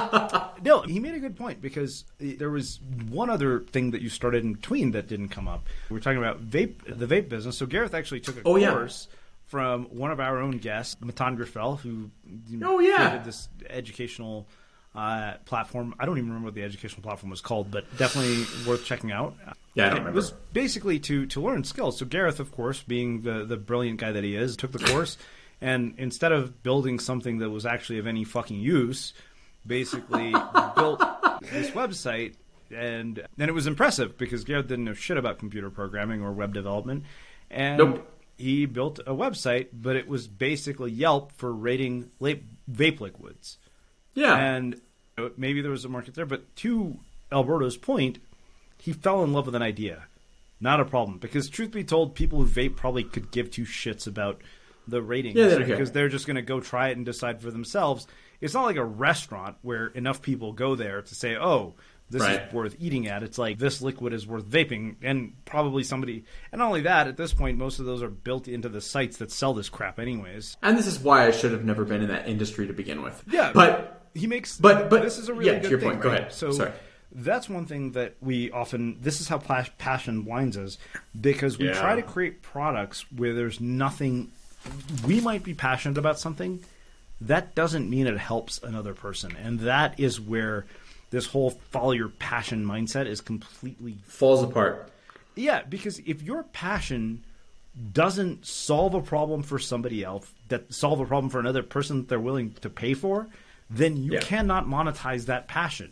no, he made a good point, because there was one other thing that you started in between that didn't come up. We were talking about the vape business. So Gareth actually took a course from one of our own guests, Matan Griffel, who created this educational platform. I don't even remember what the educational platform was called, but definitely worth checking out. Yeah, I don't remember. It was basically to learn skills. So Gareth, of course, being the brilliant guy that he is, took the course, and instead of building something that was actually of any fucking use, basically built this website. And it was impressive because Gareth didn't know shit about computer programming or web development. And he built a website, but it was basically Yelp for rating vape liquids. Yeah. And maybe there was a market there. But to Alberto's point, he fell in love with an idea. Not a problem. Because truth be told, people who vape probably could give two shits about the ratings. Yeah, because they're just going to go try it and decide for themselves. It's not like a restaurant where enough people go there to say, oh, this is worth eating at. It's like, this liquid is worth vaping. And probably somebody... And not only that, at this point, most of those are built into the sites that sell this crap anyways. And this is why I should have never been in that industry to begin with. Yeah, but he makes... But this is a really good to your thing, point. Go ahead. So sorry. That's one thing that we often... This is how passion blinds us. Because we try to create products where there's nothing... We might be passionate about something. That doesn't mean it helps another person. And that is where... this whole follow your passion mindset is completely... falls apart. Yeah, because if your passion doesn't solve a problem for somebody else, that solve a problem for another person that they're willing to pay for, then you cannot monetize that passion.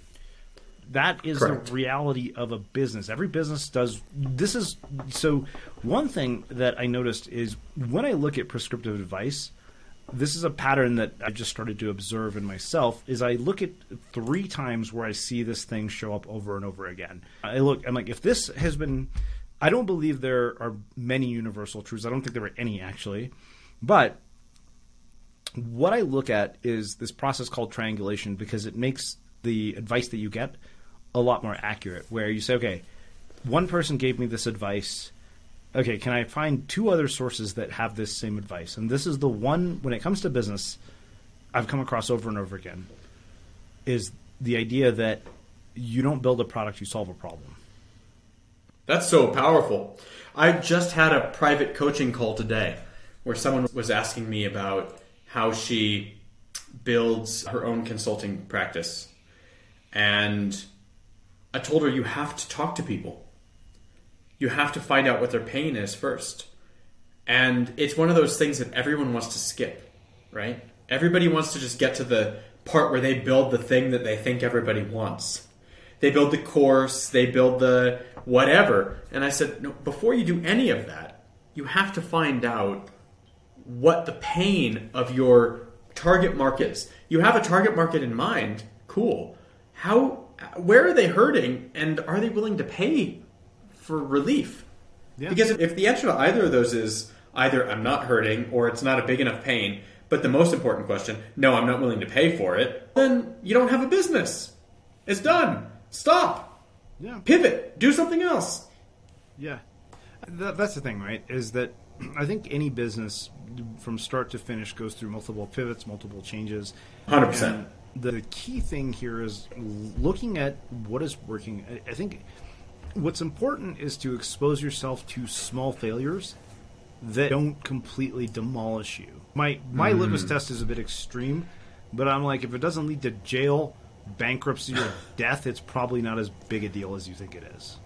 That is the reality of a business. Every business does... This is... So one thing that I noticed is when I look at prescriptive advice... This is a pattern that I just started to observe in myself, is I look at 3 times where I see this thing show up over and over again. I'm like, if this has been... I don't believe there are many universal truths. I don't think there are any, actually. But what I look at is this process called triangulation, because it makes the advice that you get a lot more accurate, where you say, okay, one person gave me this advice... Okay, can I find 2 other sources that have this same advice? And this is the one, when it comes to business, I've come across over and over again is the idea that you don't build a product, you solve a problem. That's so powerful. I just had a private coaching call today where someone was asking me about how she builds her own consulting practice. And I told her, you have to talk to people. You have to find out what their pain is first. And it's one of those things that everyone wants to skip, right? Everybody wants to just get to the part where they build the thing that they think everybody wants. They build the course, they build the whatever. And I said, no, before you do any of that, you have to find out what the pain of your target market is. You have a target market in mind, cool. Where are they hurting, and are they willing to pay for relief? Yeah. Because if the answer to either of those is either I'm not hurting or it's not a big enough pain, but the most important question, no, I'm not willing to pay for it, then you don't have a business. It's done. Stop. Yeah. Pivot. Do something else. Yeah. That's the thing, right? Is that I think any business from start to finish goes through multiple pivots, multiple changes. 100%. And the key thing here is looking at what is working. I think what's important is to expose yourself to small failures that don't completely demolish you. My litmus test is a bit extreme, but I'm like, if it doesn't lead to jail, bankruptcy, or death, it's probably not as big a deal as you think it is.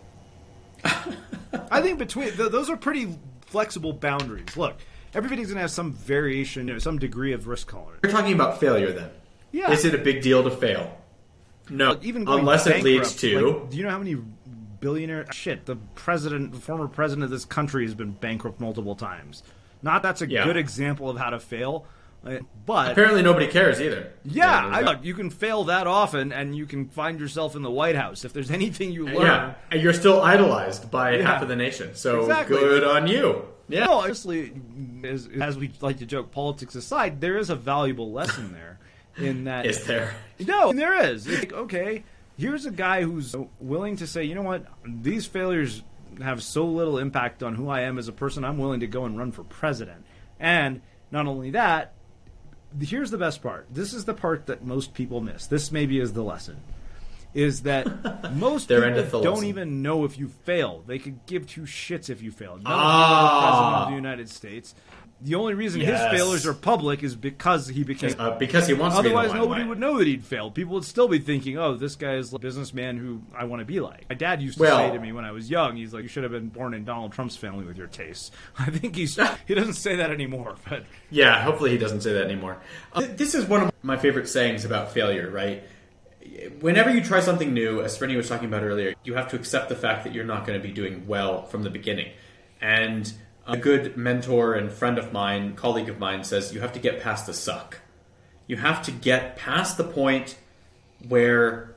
I think between those are pretty flexible boundaries. Look, everybody's going to have some variation, some degree of risk tolerance. You're talking about failure then. Yeah. Is it a big deal to fail? No. Even unless it leads to... do you know how many billionaire... Shit, the former president of this country has been bankrupt multiple times. Not that's a good example of how to fail, but... Apparently nobody cares either. Yeah, look, you can fail that often, and you can find yourself in the White House. If there's anything you learn... Yeah, and you're still idolized by half of the nation, so good on you. Yeah. No, honestly, as we like to joke, politics aside, there is a valuable lesson there. In that, is there? No, there is. It's like, okay, here's a guy who's willing to say, you know what, these failures have so little impact on who I am as a person, I'm willing to go and run for president. And not only that, here's the best part. This is the part that most people miss. This maybe is the lesson. Is that most people don't even know if you fail. They could give two shits if you fail. None of you are the president of the United States. The only reason his failures are public is because he became... because he wants to be in the Otherwise, nobody would know that he'd failed. People would still be thinking, oh, this guy is a businessman who I want to be like. My dad used to say to me when I was young, he's like, you should have been born in Donald Trump's family with your tastes. I think he doesn't say that anymore. But yeah, hopefully he doesn't say that anymore. This is one of my favorite sayings about failure, right? Whenever you try something new, as Srini was talking about earlier, you have to accept the fact that you're not going to be doing well from the beginning. And... a good mentor and friend of mine, colleague of mine, says you have to get past the suck. You have to get past the point where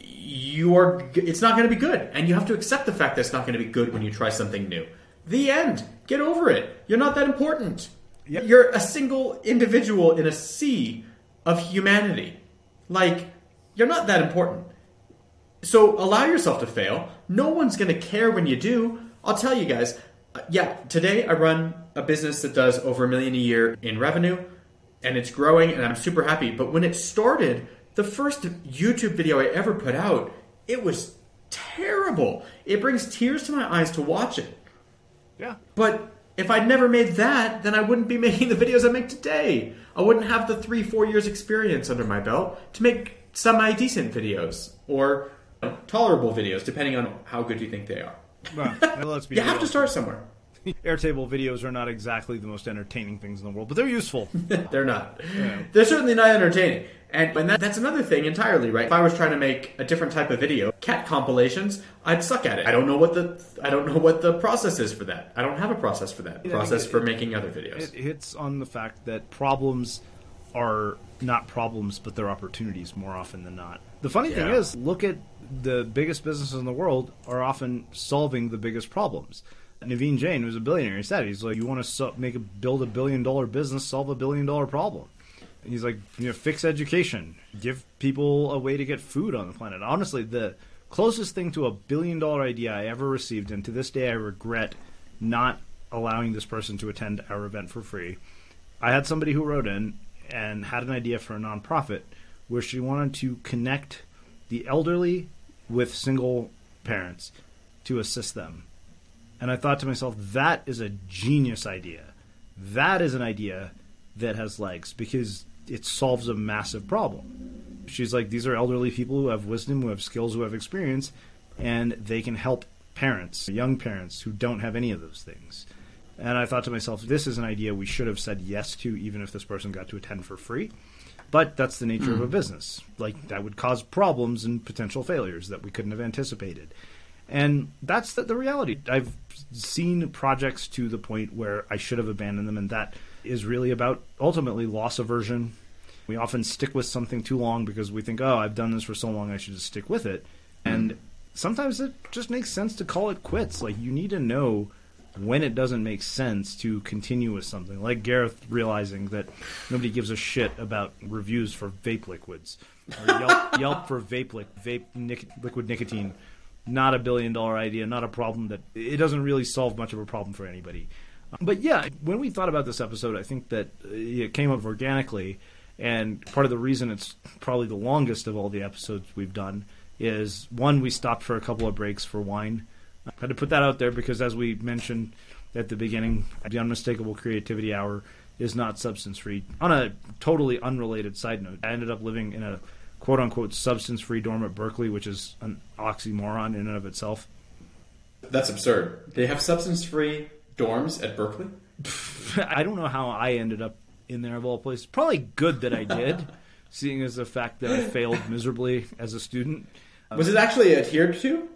it's not going to be good. And you have to accept the fact that it's not going to be good when you try something new. The end. Get over it. You're not that important. Yep. You're a single individual in a sea of humanity. Like, you're not that important. So allow yourself to fail. No one's going to care when you do. I'll tell you guys... today I run a business that does over $1 million a year in revenue, and it's growing, and I'm super happy. But when it started, the first YouTube video I ever put out, it was terrible. It brings tears to my eyes to watch it. Yeah. But if I'd never made that, then I wouldn't be making the videos I make today. I wouldn't have the 3-4 years experience under my belt to make semi-decent videos or tolerable videos, depending on how good you think they are. Well, let's be you have to start somewhere. Airtable videos are not exactly the most entertaining things in the world, but they're useful. They're not. Yeah. They're certainly not entertaining. And that's another thing entirely, right? If I was trying to make a different type of video, cat compilations, I'd suck at it. I don't know what the process is for that. I don't have a process for that. Process for making other videos. It hits on the fact that problems are not problems, but they're opportunities more often than not. The funny thing is, look at the biggest businesses in the world are often solving the biggest problems. Naveen Jain, who's a billionaire, he said, he's like, you want to build $1 billion business, solve $1 billion problem. And he's like, fix education, give people a way to get food on the planet. Honestly, the closest thing to $1 billion idea I ever received, and to this day I regret not allowing this person to attend our event for free. I had somebody who wrote in, and had an idea for a nonprofit where she wanted to connect the elderly with single parents to assist them. And I thought to myself, that is a genius idea. That is an idea that has legs because it solves a massive problem. She's like, these are elderly people who have wisdom, who have skills, who have experience, and they can help parents, young parents who don't have any of those things. And I thought to myself, this is an idea we should have said yes to, even if this person got to attend for free. But that's the nature of a business. Like, that would cause problems and potential failures that we couldn't have anticipated. And that's the reality. I've seen projects to the point where I should have abandoned them, and that is really about, ultimately, loss aversion. We often stick with something too long because we think, oh, I've done this for so long, I should just stick with it. And sometimes it just makes sense to call it quits. Like, you need to know when it doesn't make sense to continue with something. Like Gareth realizing that nobody gives a shit about reviews for vape liquids. Or Yelp for liquid nicotine. Not a $1 billion idea, not a problem that... It doesn't really solve much of a problem for anybody. But yeah, when we thought about this episode, I think that it came up organically, and part of the reason it's probably the longest of all the episodes we've done is, one, we stopped for a couple of breaks for wine. I had to put that out there because, as we mentioned at the beginning, the Unmistakable Creativity Hour is not substance-free. On a totally unrelated side note, I ended up living in a quote-unquote substance-free dorm at Berkeley, which is an oxymoron in and of itself. That's absurd. They have substance-free dorms at Berkeley? I don't know how I ended up in there, of all places. Probably good that I did, seeing as the fact that I failed miserably as a student. Was it actually adhered to?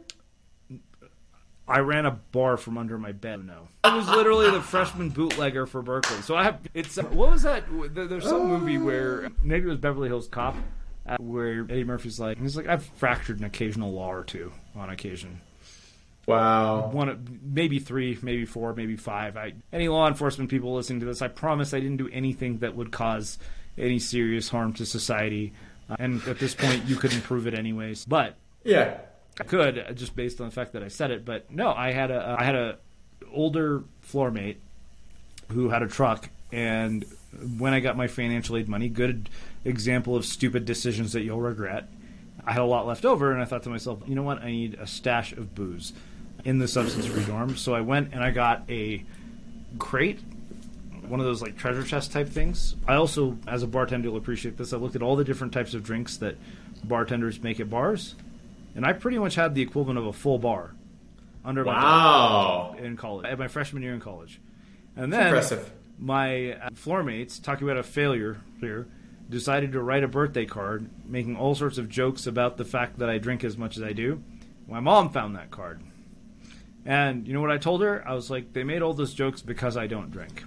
I ran a bar from under my bed. No, I was literally the freshman bootlegger for Berkeley. So I have. It's what was that? There's some movie where maybe it was Beverly Hills Cop, where Eddie Murphy's like, I've fractured an occasional law or two on occasion. Wow. Maybe 3, maybe 4, maybe 5. Any law enforcement people listening to this, I promise I didn't do anything that would cause any serious harm to society. And at this point, you couldn't prove it anyways. But yeah. I could, just based on the fact that I said it, but no, I had a older floor mate who had a truck, and when I got my financial aid money, good example of stupid decisions that you'll regret, I had a lot left over, and I thought to myself, you know what, I need a stash of booze in the substance-free dorm. So I went and I got a crate, one of those like treasure chest type things. I also, as a bartender, will appreciate this. I looked at all the different types of drinks that bartenders make at bars. And I pretty much had the equivalent of a full bar under my belt in college, at my freshman year in college. And then my floor mates, talking about a failure here, decided to write a birthday card, making all sorts of jokes about the fact that I drink as much as I do. My mom found that card. And you know what I told her? I was like, they made all those jokes because I don't drink.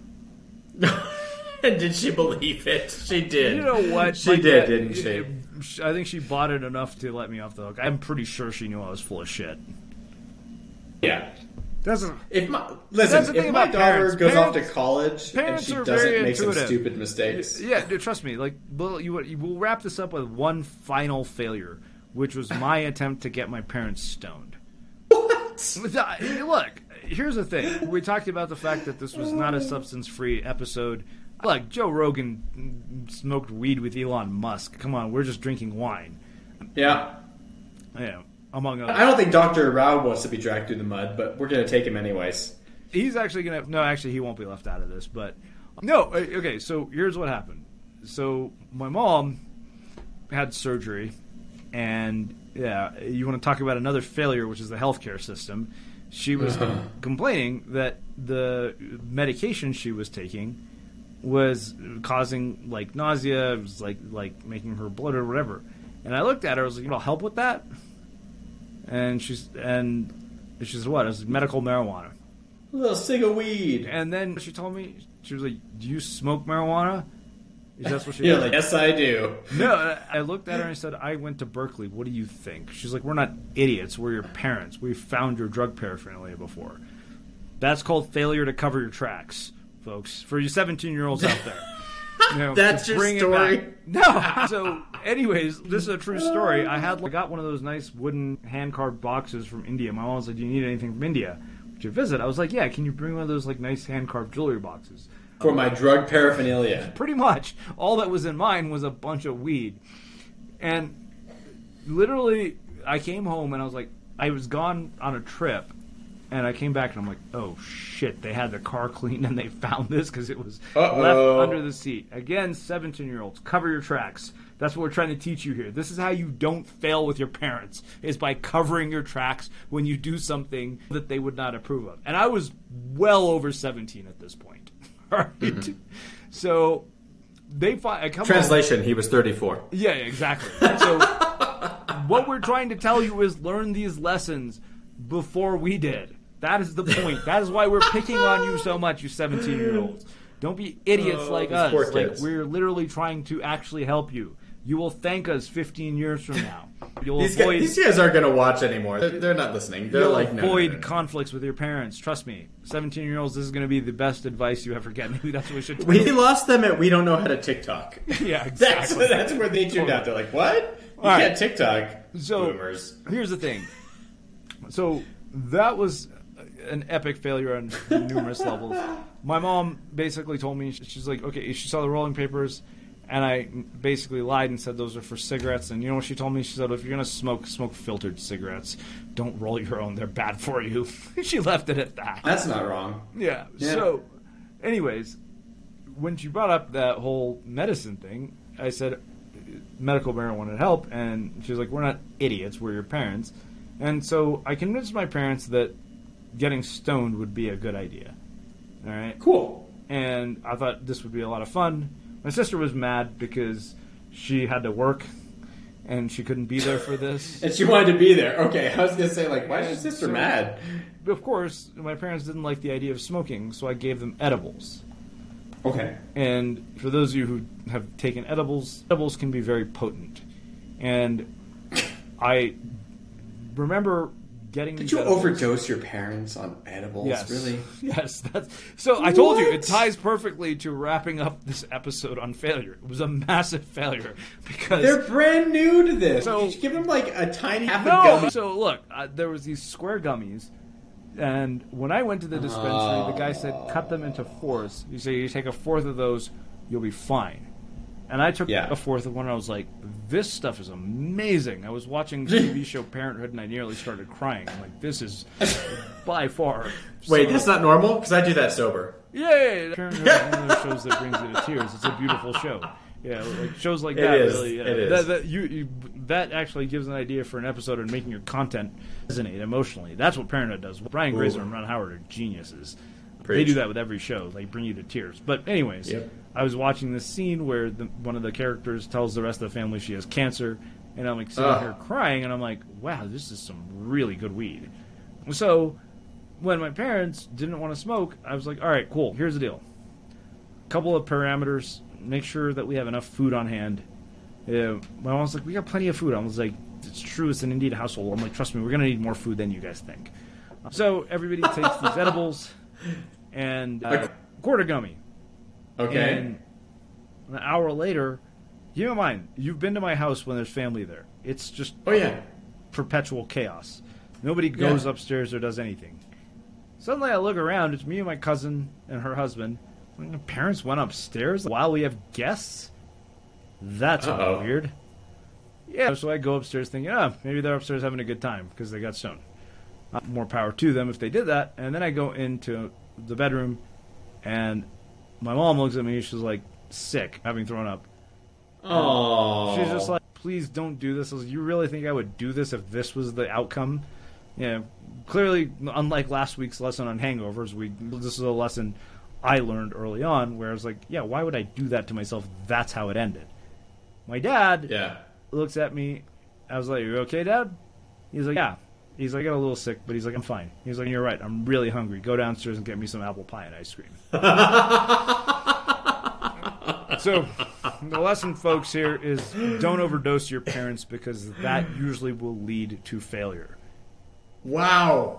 And did she believe it? She did. You know what? She did, didn't she? I think she bought it enough to let me off the hook. I'm pretty sure she knew I was full of shit. Yeah. If my daughter goes off to college and she doesn't make some stupid mistakes. Yeah, trust me. Like, we'll wrap this up with one final failure, which was my attempt to get my parents stoned. What? Look, here's the thing. We talked about the fact that this was not a substance-free episode. Look, Joe Rogan smoked weed with Elon Musk. Come on, we're just drinking wine. Yeah. Yeah, among others. I don't think Dr. Rao wants to be dragged through the mud, but we're going to take him anyways. He's actually going to... No, actually, he won't be left out of this, but... No, okay, so here's what happened. So my mom had surgery, and yeah, you want to talk about another failure, which is the healthcare system. She was complaining that the medication she was taking was causing like nausea, it was like making her bloated or whatever. And I looked at her, I was like, "I'll help with that." And she said, "What?" I was like, "Medical marijuana." A little cig of weed. And then she told me, she was like, "Do you smoke marijuana?" That's what she You're like, "Yes, I do." No, I looked at her and I said, "I went to Berkeley. What do you think?" She's like, "We're not idiots. We're your parents. We've found your drug paraphernalia before." That's called failure to cover your tracks, folks. For you 17-year-olds out there. You know, that's your story? No. So, anyways, this is a true story. I got one of those nice wooden hand-carved boxes from India. My mom was like, "Do you need anything from India to visit?" I was like, "Yeah, can you bring one of those like nice hand-carved jewelry boxes?" For my drug paraphernalia. Pretty much. All that was in mine was a bunch of weed. And literally, I came home and I was like, I was gone on a trip. And I came back and I'm like, oh shit, they had the car cleaned and they found this because it was left under the seat. Again, 17-year-olds, cover your tracks. That's what we're trying to teach you here. This is how you don't fail with your parents, is by covering your tracks when you do something that they would not approve of. And I was well over 17 at this point. All right? Mm-hmm. So they come Translation, home. He was 34. Yeah, exactly. So what we're trying to tell you is learn these lessons before we did. That is the point. That is why we're picking on you so much, you 17-year-olds. Don't be idiots like us. Like, we're literally trying to actually help you. You will thank us 15 years from now. These guys aren't going to watch anymore. They're not listening. They're you'll like, avoid conflicts with your parents. Trust me. 17-year-olds, this is going to be the best advice you ever get. Maybe that's what we should do. We lost them at We Don't Know How to TikTok. Yeah, exactly. That's where they tuned out. They're like, what? You can't TikTok. So, boomers. Here's the thing. So that was an epic failure on numerous levels. My mom basically told me, she's like, okay, she saw the rolling papers, and I basically lied and said those are for cigarettes. And you know what she told me? She said, if you're going to smoke filtered cigarettes. Don't roll your own. They're bad for you. She left it at that. That's not wrong. Yeah. So, anyways, when she brought up that whole medicine thing, I said medical marijuana would help. And she was like, we're not idiots. We're your parents. And so I convinced my parents that getting stoned would be a good idea. All right? Cool. And I thought this would be a lot of fun. My sister was mad because she had to work and she couldn't be there for this. And she wanted to be there. Okay, I was going to say, like, why is your sister mad? Of course, my parents didn't like the idea of smoking, so I gave them edibles. Okay. And for those of you who have taken edibles can be very potent. And I remember getting... Did you overdose your parents on edibles? Yes. Really? Yes. So I told you, it ties perfectly to wrapping up this episode on failure. It was a massive failure because... They're brand new to this. So, did you give them like a tiny half a gummy? So look, there was these square gummies, and when I went to the dispensary, the guy said, cut them into fourths. He said, you take a fourth of those, you'll be fine. And I took a fourth of one, and I was like, this stuff is amazing. I was watching the TV show Parenthood, and I nearly started crying. I'm like, this is by far... Wait, that's not normal? Because I do that sober. Yeah. Parenthood is one of those shows that brings you to tears. It's a beautiful show. Yeah, like shows like that. It is. Really, It is. That actually gives an idea for an episode on making your content resonate emotionally. That's what Parenthood does. Brian Grazer and Ron Howard are geniuses. Preach. They do that with every show. They bring you to tears. But anyways, I was watching this scene where one of the characters tells the rest of the family she has cancer, and I'm like sitting here crying, and I'm like, wow, this is some really good weed. So when my parents didn't want to smoke, I was like, all right, cool, here's the deal. Couple of parameters. Make sure that we have enough food on hand. My mom was like, we got plenty of food. I was like, it's true, it's an Indian household. I'm like, trust me, we're going to need more food than you guys think. So everybody takes these edibles and quarter gummy. Okay. And an hour later, keep in mind, you've been to my house when there's family there. It's just perpetual chaos. Nobody goes upstairs or does anything. Suddenly I look around, it's me and my cousin and her husband. My parents went upstairs while we have guests? That's weird. Yeah, so I go upstairs thinking, maybe they're upstairs having a good time because they got stoned. More power to them if they did that. And then I go into the bedroom, and my mom looks at me. She's like, sick, having thrown up. Oh. She's just like, please don't do this. I was like, you really think I would do this if this was the outcome? Yeah, clearly, unlike last week's lesson on hangovers, this is a lesson I learned early on, where I was like, yeah, why would I do that to myself? That's how it ended. My dad looks at me. I was like, you okay, Dad? He's like, yeah. He's like, I got a little sick, but he's like, I'm fine. He's like, you're right, I'm really hungry. Go downstairs and get me some apple pie and ice cream. So, the lesson, folks, here is don't overdose your parents because that usually will lead to failure. Wow.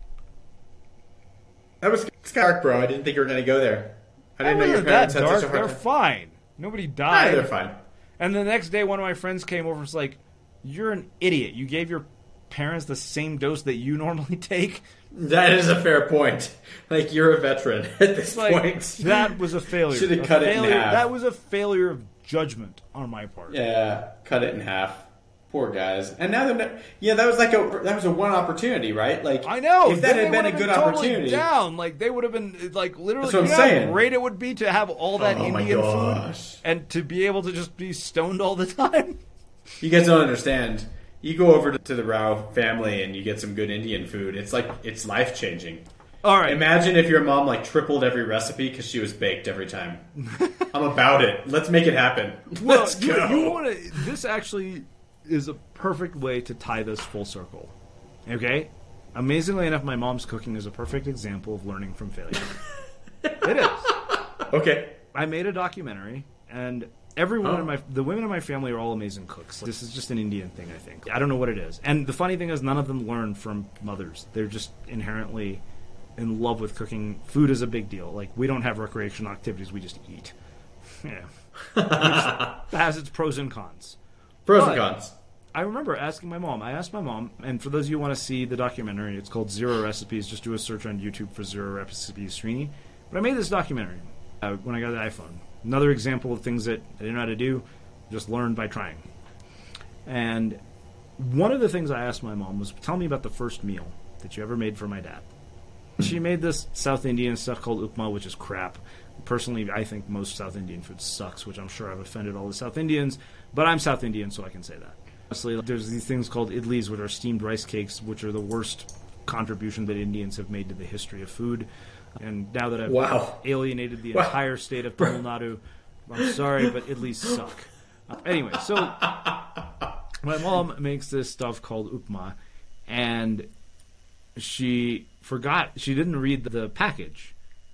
That was dark, bro. I didn't think you were going to go there. I didn't know your parents had such a hard time. They're fine. Nobody died. They're fine. And the next day, one of my friends came over and was like, you're an idiot. You gave your parents the same dose that you normally take? That is a fair point. Like, you're a veteran at this point. That was a failure. Should have cut it in half. That was a failure of judgment on my part. Yeah, cut it in half. Poor guys. And now that was a one opportunity, right? Like, I know. If that had been a good opportunity, down. Like, they would have been like literally. That's what I'm saying. How great it would be to have all that Indian food and to be able to just be stoned all the time. You guys don't understand. You go over to the Rao family and you get some good Indian food. It's like, it's life changing. All right. Imagine if your mom like tripled every recipe because she was baked every time. I'm about it. Let's make it happen. Let's go. You want to? This actually is a perfect way to tie this full circle. Okay? Amazingly enough, my mom's cooking is a perfect example of learning from failure. It is. Okay. I made a documentary, and everyone the women in my family are all amazing cooks. This is just an Indian thing, I think. I don't know what it is. And the funny thing is, none of them learn from mothers. They're just inherently in love with cooking. Food is a big deal. Like, we don't have recreational activities. We just eat. Yeah. Which has its pros and cons. Pros and cons. I remember asking my mom. I asked my mom, and for those of you who want to see the documentary, it's called Zero Recipes. Just do a search on YouTube for Zero Recipes Srini. But I made this documentary when I got the iPhone. Another example of things that I didn't know how to do, just learned by trying. And one of the things I asked my mom was, tell me about the first meal that you ever made for my dad. She made this South Indian stuff called upma, which is crap. Personally, I think most South Indian food sucks, which I'm sure I've offended all the South Indians, but I'm South Indian, so I can say that. Honestly, there's these things called idlis, which are steamed rice cakes, which are the worst contribution that Indians have made to the history of food. And now that I've alienated the entire state of Tamil Nadu, I'm sorry, but idlis suck. Anyway, so my mom makes this stuff called upma, and she forgot, she didn't read the package.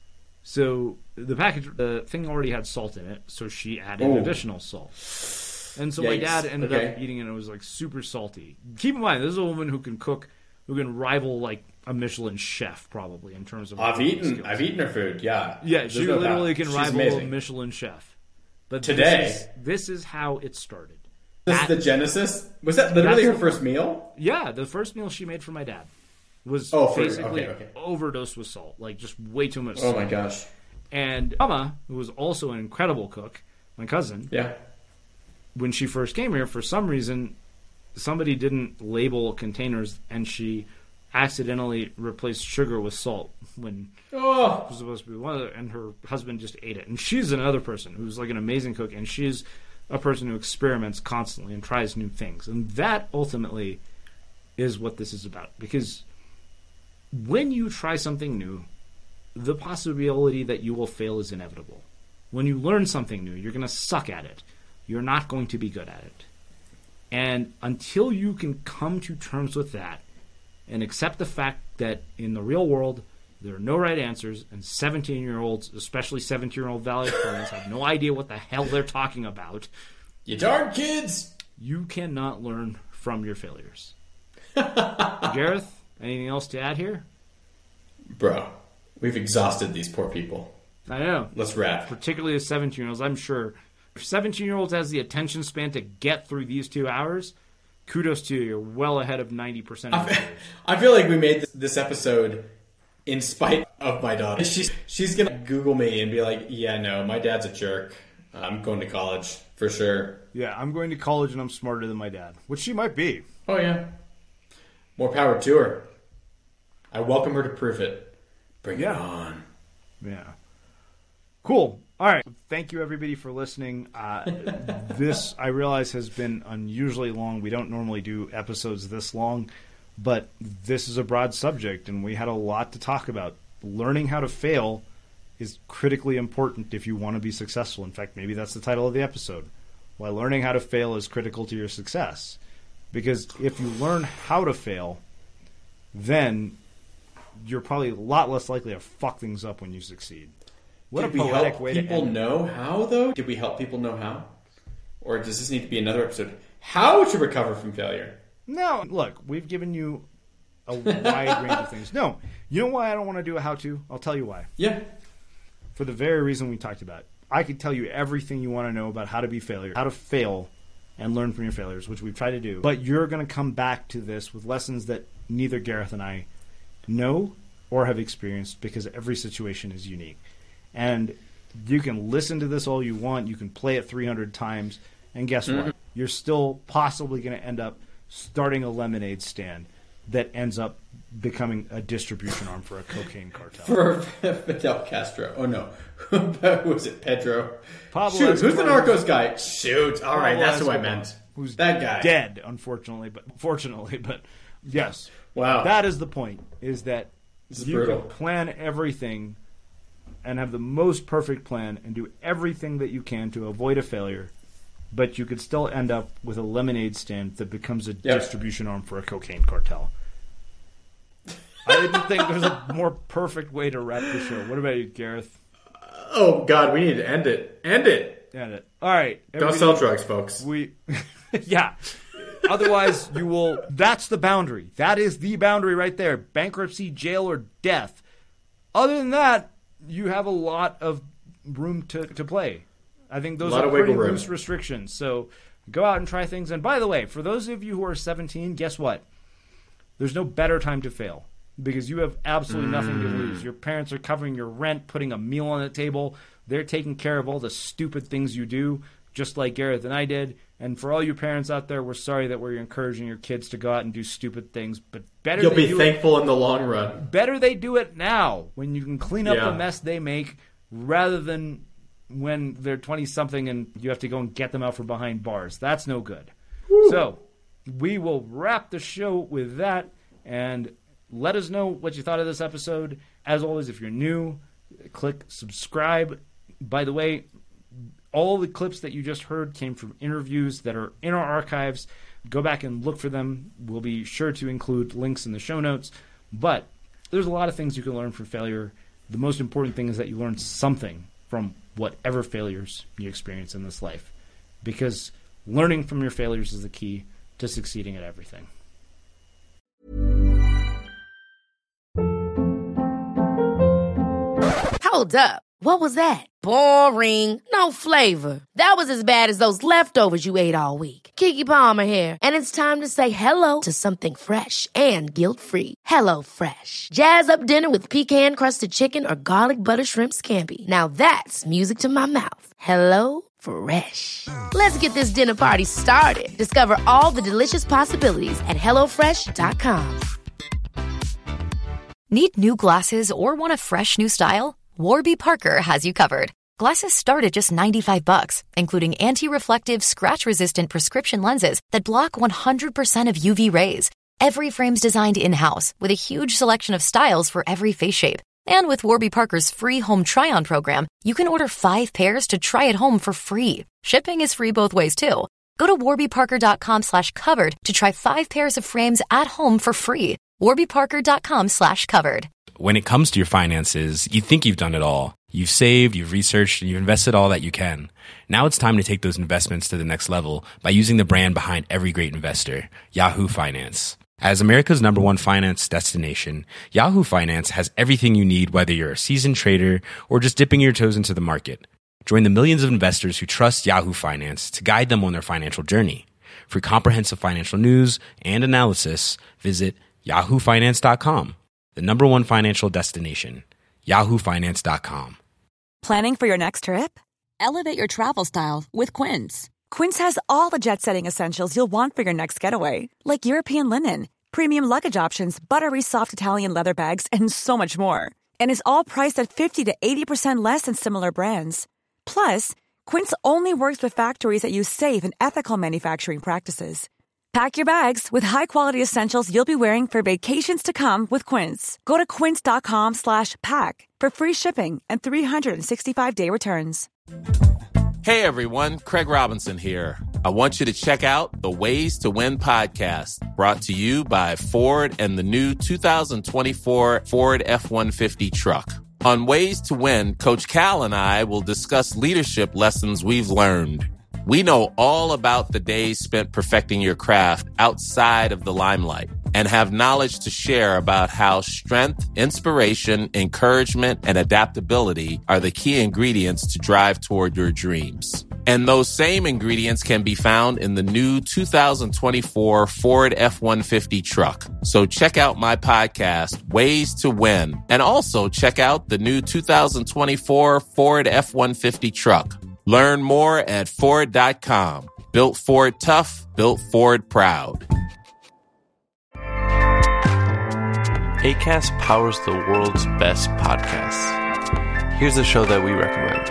So the thing already had salt in it, so she added additional salt. And so my dad ended up eating it, and it was like super salty. Keep in mind, this is a woman who can cook, who can rival like a Michelin chef probably in terms of. I've eaten her food. Yeah. Yeah, she literally can rival a Michelin chef. But today, this is how it started. This is the genesis. Was that literally her first meal? Yeah, the first meal she made for my dad was basically overdosed with salt, like just way too much salt. Oh my gosh! And Mama, who was also an incredible cook, my cousin. Yeah. When she first came here, for some reason, somebody didn't label containers, and she accidentally replaced sugar with salt when it was supposed to be one of and her husband just ate it. And she's another person who's like an amazing cook, and she's a person who experiments constantly and tries new things. And that ultimately is what this is about. Because when you try something new, the possibility that you will fail is inevitable. When you learn something new, you're going to suck at it. You're not going to be good at it. And until you can come to terms with that and accept the fact that in the real world, there are no right answers, and 17-year-olds, especially 17-year-old valedictorians, have no idea what the hell they're talking about. You darn kids! You cannot learn from your failures. Gareth, anything else to add here? Bro, we've exhausted these poor people. I know. Let's wrap. Particularly the 17-year-olds, I'm sure. If 17-year-olds has the attention span to get through these 2 hours, kudos to you. You're well ahead of 90% of the I feel like we made this episode in spite of my daughter. She's going to Google me and be like, yeah, no, my dad's a jerk. I'm going to college, for sure. Yeah, I'm going to college and I'm smarter than my dad, which she might be. Oh, yeah. More power to her. I welcome her to prove it. Bring it on. Yeah. Cool. All right. Thank you, everybody, for listening. This, I realize, has been unusually long. We don't normally do episodes this long, but this is a broad subject, and we had a lot to talk about. Learning how to fail is critically important if you want to be successful. In fact, maybe that's the title of the episode. Why learning how to fail is critical to your success. Because if you learn how to fail, then you're probably a lot less likely to fuck things up when you succeed. What a poetic way to end it. Did we help people know how, though? Did we help people know how? Or does this need to be another episode? How to recover from failure? No, look, we've given you a wide range of things. No, you know why I don't want to do a how-to? I'll tell you why. Yeah. For the very reason we talked about. I could tell you everything you want to know about how to be failure, how to fail, and learn from your failures, which we've tried to do. But you're going to come back to this with lessons that neither Gareth and I know or have experienced, because every situation is unique. And you can listen to this all you want. You can play it 300 times. And guess what? You're still possibly going to end up starting a lemonade stand that ends up becoming a distribution arm for a cocaine cartel. For Fidel Castro. Oh, no. Who was it? Pedro? Pablo Shoot, Escobar. who's the Narcos guy? Shoot. All right, that's who I meant. Who's that guy? Dead, unfortunately, but fortunately. But yes. Wow. That is the point, is that you can plan everything and have the most perfect plan and do everything that you can to avoid a failure, but you could still end up with a lemonade stand that becomes a distribution arm for a cocaine cartel. I didn't think there was a more perfect way to wrap the show. What about you, Gareth? Oh, God, we need to end it. End it. End it. All right. Don't sell drugs, folks. Yeah. Otherwise, you will... That's the boundary. That is the boundary right there. Bankruptcy, jail, or death. Other than that, you have a lot of room to play. I think those are pretty loose restrictions. So go out and try things. And by the way, for those of you who are 17, guess what? There's no better time to fail, because you have absolutely nothing to lose. Your parents are covering your rent, putting a meal on the table. They're taking care of all the stupid things you do, just like Gareth and I did. And for all you parents out there, we're sorry that we're encouraging your kids to go out and do stupid things. But better you'll be thankful in the long run. Better they do it now, when you can clean up the mess they make, rather than when they're 20-something and you have to go and get them out from behind bars. That's no good. Woo. So we will wrap the show with that, and let us know what you thought of this episode. As always, if you're new, click subscribe. By the way, all the clips that you just heard came from interviews that are in our archives. Go back and look for them. We'll be sure to include links in the show notes. But there's a lot of things you can learn from failure. The most important thing is that you learn something from whatever failures you experience in this life, because learning from your failures is the key to succeeding at everything. Hold up. What was that? Boring. No flavor. That was as bad as those leftovers you ate all week. Keke Palmer here, and it's time to say hello to something fresh and guilt-free. Hello Fresh. Jazz up dinner with pecan-crusted chicken or garlic butter shrimp scampi. Now that's music to my mouth. Hello Fresh. Let's get this dinner party started. Discover all the delicious possibilities at HelloFresh.com. Need new glasses or want a fresh new style? Warby Parker has you covered. Glasses start at just $95, including anti-reflective, scratch-resistant prescription lenses that block 100% of UV rays. Every frame's designed in-house, with a huge selection of styles for every face shape. And with Warby Parker's free home try-on program, you can order 5 pairs to try at home for free. Shipping is free both ways, too. Go to warbyparker.com/covered to try 5 pairs of frames at home for free. warbyparker.com/covered. When it comes to your finances, you think you've done it all. You've saved, you've researched, and you've invested all that you can. Now it's time to take those investments to the next level by using the brand behind every great investor, Yahoo Finance. As America's #1 finance destination, Yahoo Finance has everything you need, whether you're a seasoned trader or just dipping your toes into the market. Join the millions of investors who trust Yahoo Finance to guide them on their financial journey. For comprehensive financial news and analysis, visit yahoofinance.com. The #1 financial destination, yahoofinance.com. Planning for your next trip? Elevate your travel style with Quince. Quince has all the jet-setting essentials you'll want for your next getaway, like European linen, premium luggage options, buttery soft Italian leather bags, and so much more. And is all priced at 50 to 80% less than similar brands. Plus, Quince only works with factories that use safe and ethical manufacturing practices. Pack your bags with high-quality essentials you'll be wearing for vacations to come with Quince. Go to quince.com/pack for free shipping and 365-day returns. Hey everyone, Craig Robinson here. I want you to check out the Ways to Win podcast, brought to you by Ford and the new 2024 Ford F-150 truck. On Ways to Win, Coach Cal and I will discuss leadership lessons we've learned. We know all about the days spent perfecting your craft outside of the limelight and have knowledge to share about how strength, inspiration, encouragement, and adaptability are the key ingredients to drive toward your dreams. And those same ingredients can be found in the new 2024 Ford F-150 truck. So check out my podcast, Ways to Win, and also check out the new 2024 Ford F-150 truck. Learn more at Ford.com. Built Ford tough, built Ford proud. Acast powers the world's best podcasts. Here's a show that we recommend.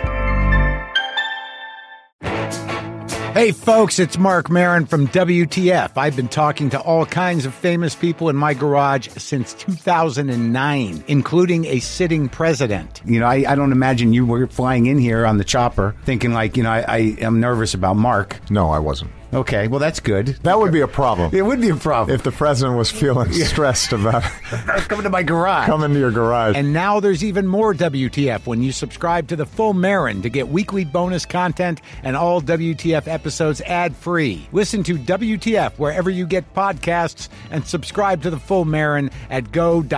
Hey folks, it's Mark Maron from WTF. I've been talking to all kinds of famous people in my garage since 2009, including a sitting president. You know, I don't imagine you were flying in here on the chopper thinking like, I am nervous about Mark. No, I wasn't. Okay, well, that's good. That would be a problem. It would be a problem. If the president was feeling stressed about coming to my garage. Coming to your garage. And now there's even more WTF when you subscribe to the Full Marin to get weekly bonus content and all WTF episodes ad-free. Listen to WTF wherever you get podcasts and subscribe to the Full Marin at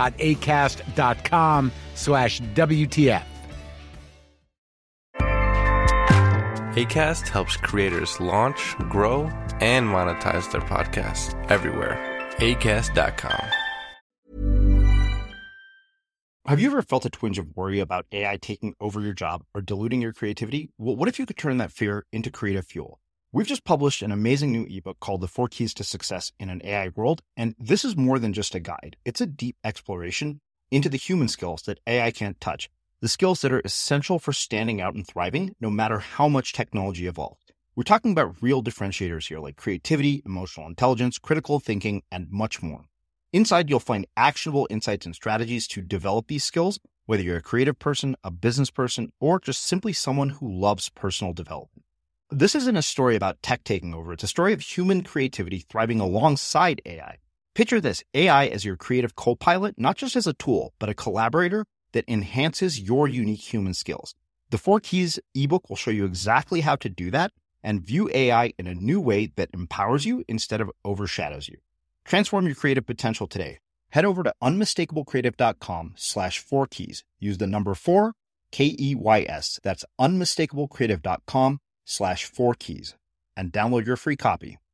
go.acast.com/WTF. Acast helps creators launch, grow, and monetize their podcasts everywhere. Acast.com. Have you ever felt a twinge of worry about AI taking over your job or diluting your creativity? Well, what if you could turn that fear into creative fuel? We've just published an amazing new ebook called The 4 Keys to Success in an AI World, and this is more than just a guide. It's a deep exploration into the human skills that AI can't touch. The skills that are essential for standing out and thriving, no matter how much technology evolves. We're talking about real differentiators here, like creativity, emotional intelligence, critical thinking, and much more. Inside, you'll find actionable insights and strategies to develop these skills, whether you're a creative person, a business person, or just simply someone who loves personal development. This isn't a story about tech taking over. It's a story of human creativity thriving alongside AI. Picture this, AI as your creative co-pilot, not just as a tool, but a collaborator that enhances your unique human skills. The 4 Keys ebook will show you exactly how to do that and view AI in a new way that empowers you instead of overshadows you. Transform your creative potential today. Head over to unmistakablecreative.com/4keys. Use the number 4, KEYS. That's unmistakablecreative.com/4keys and download your free copy.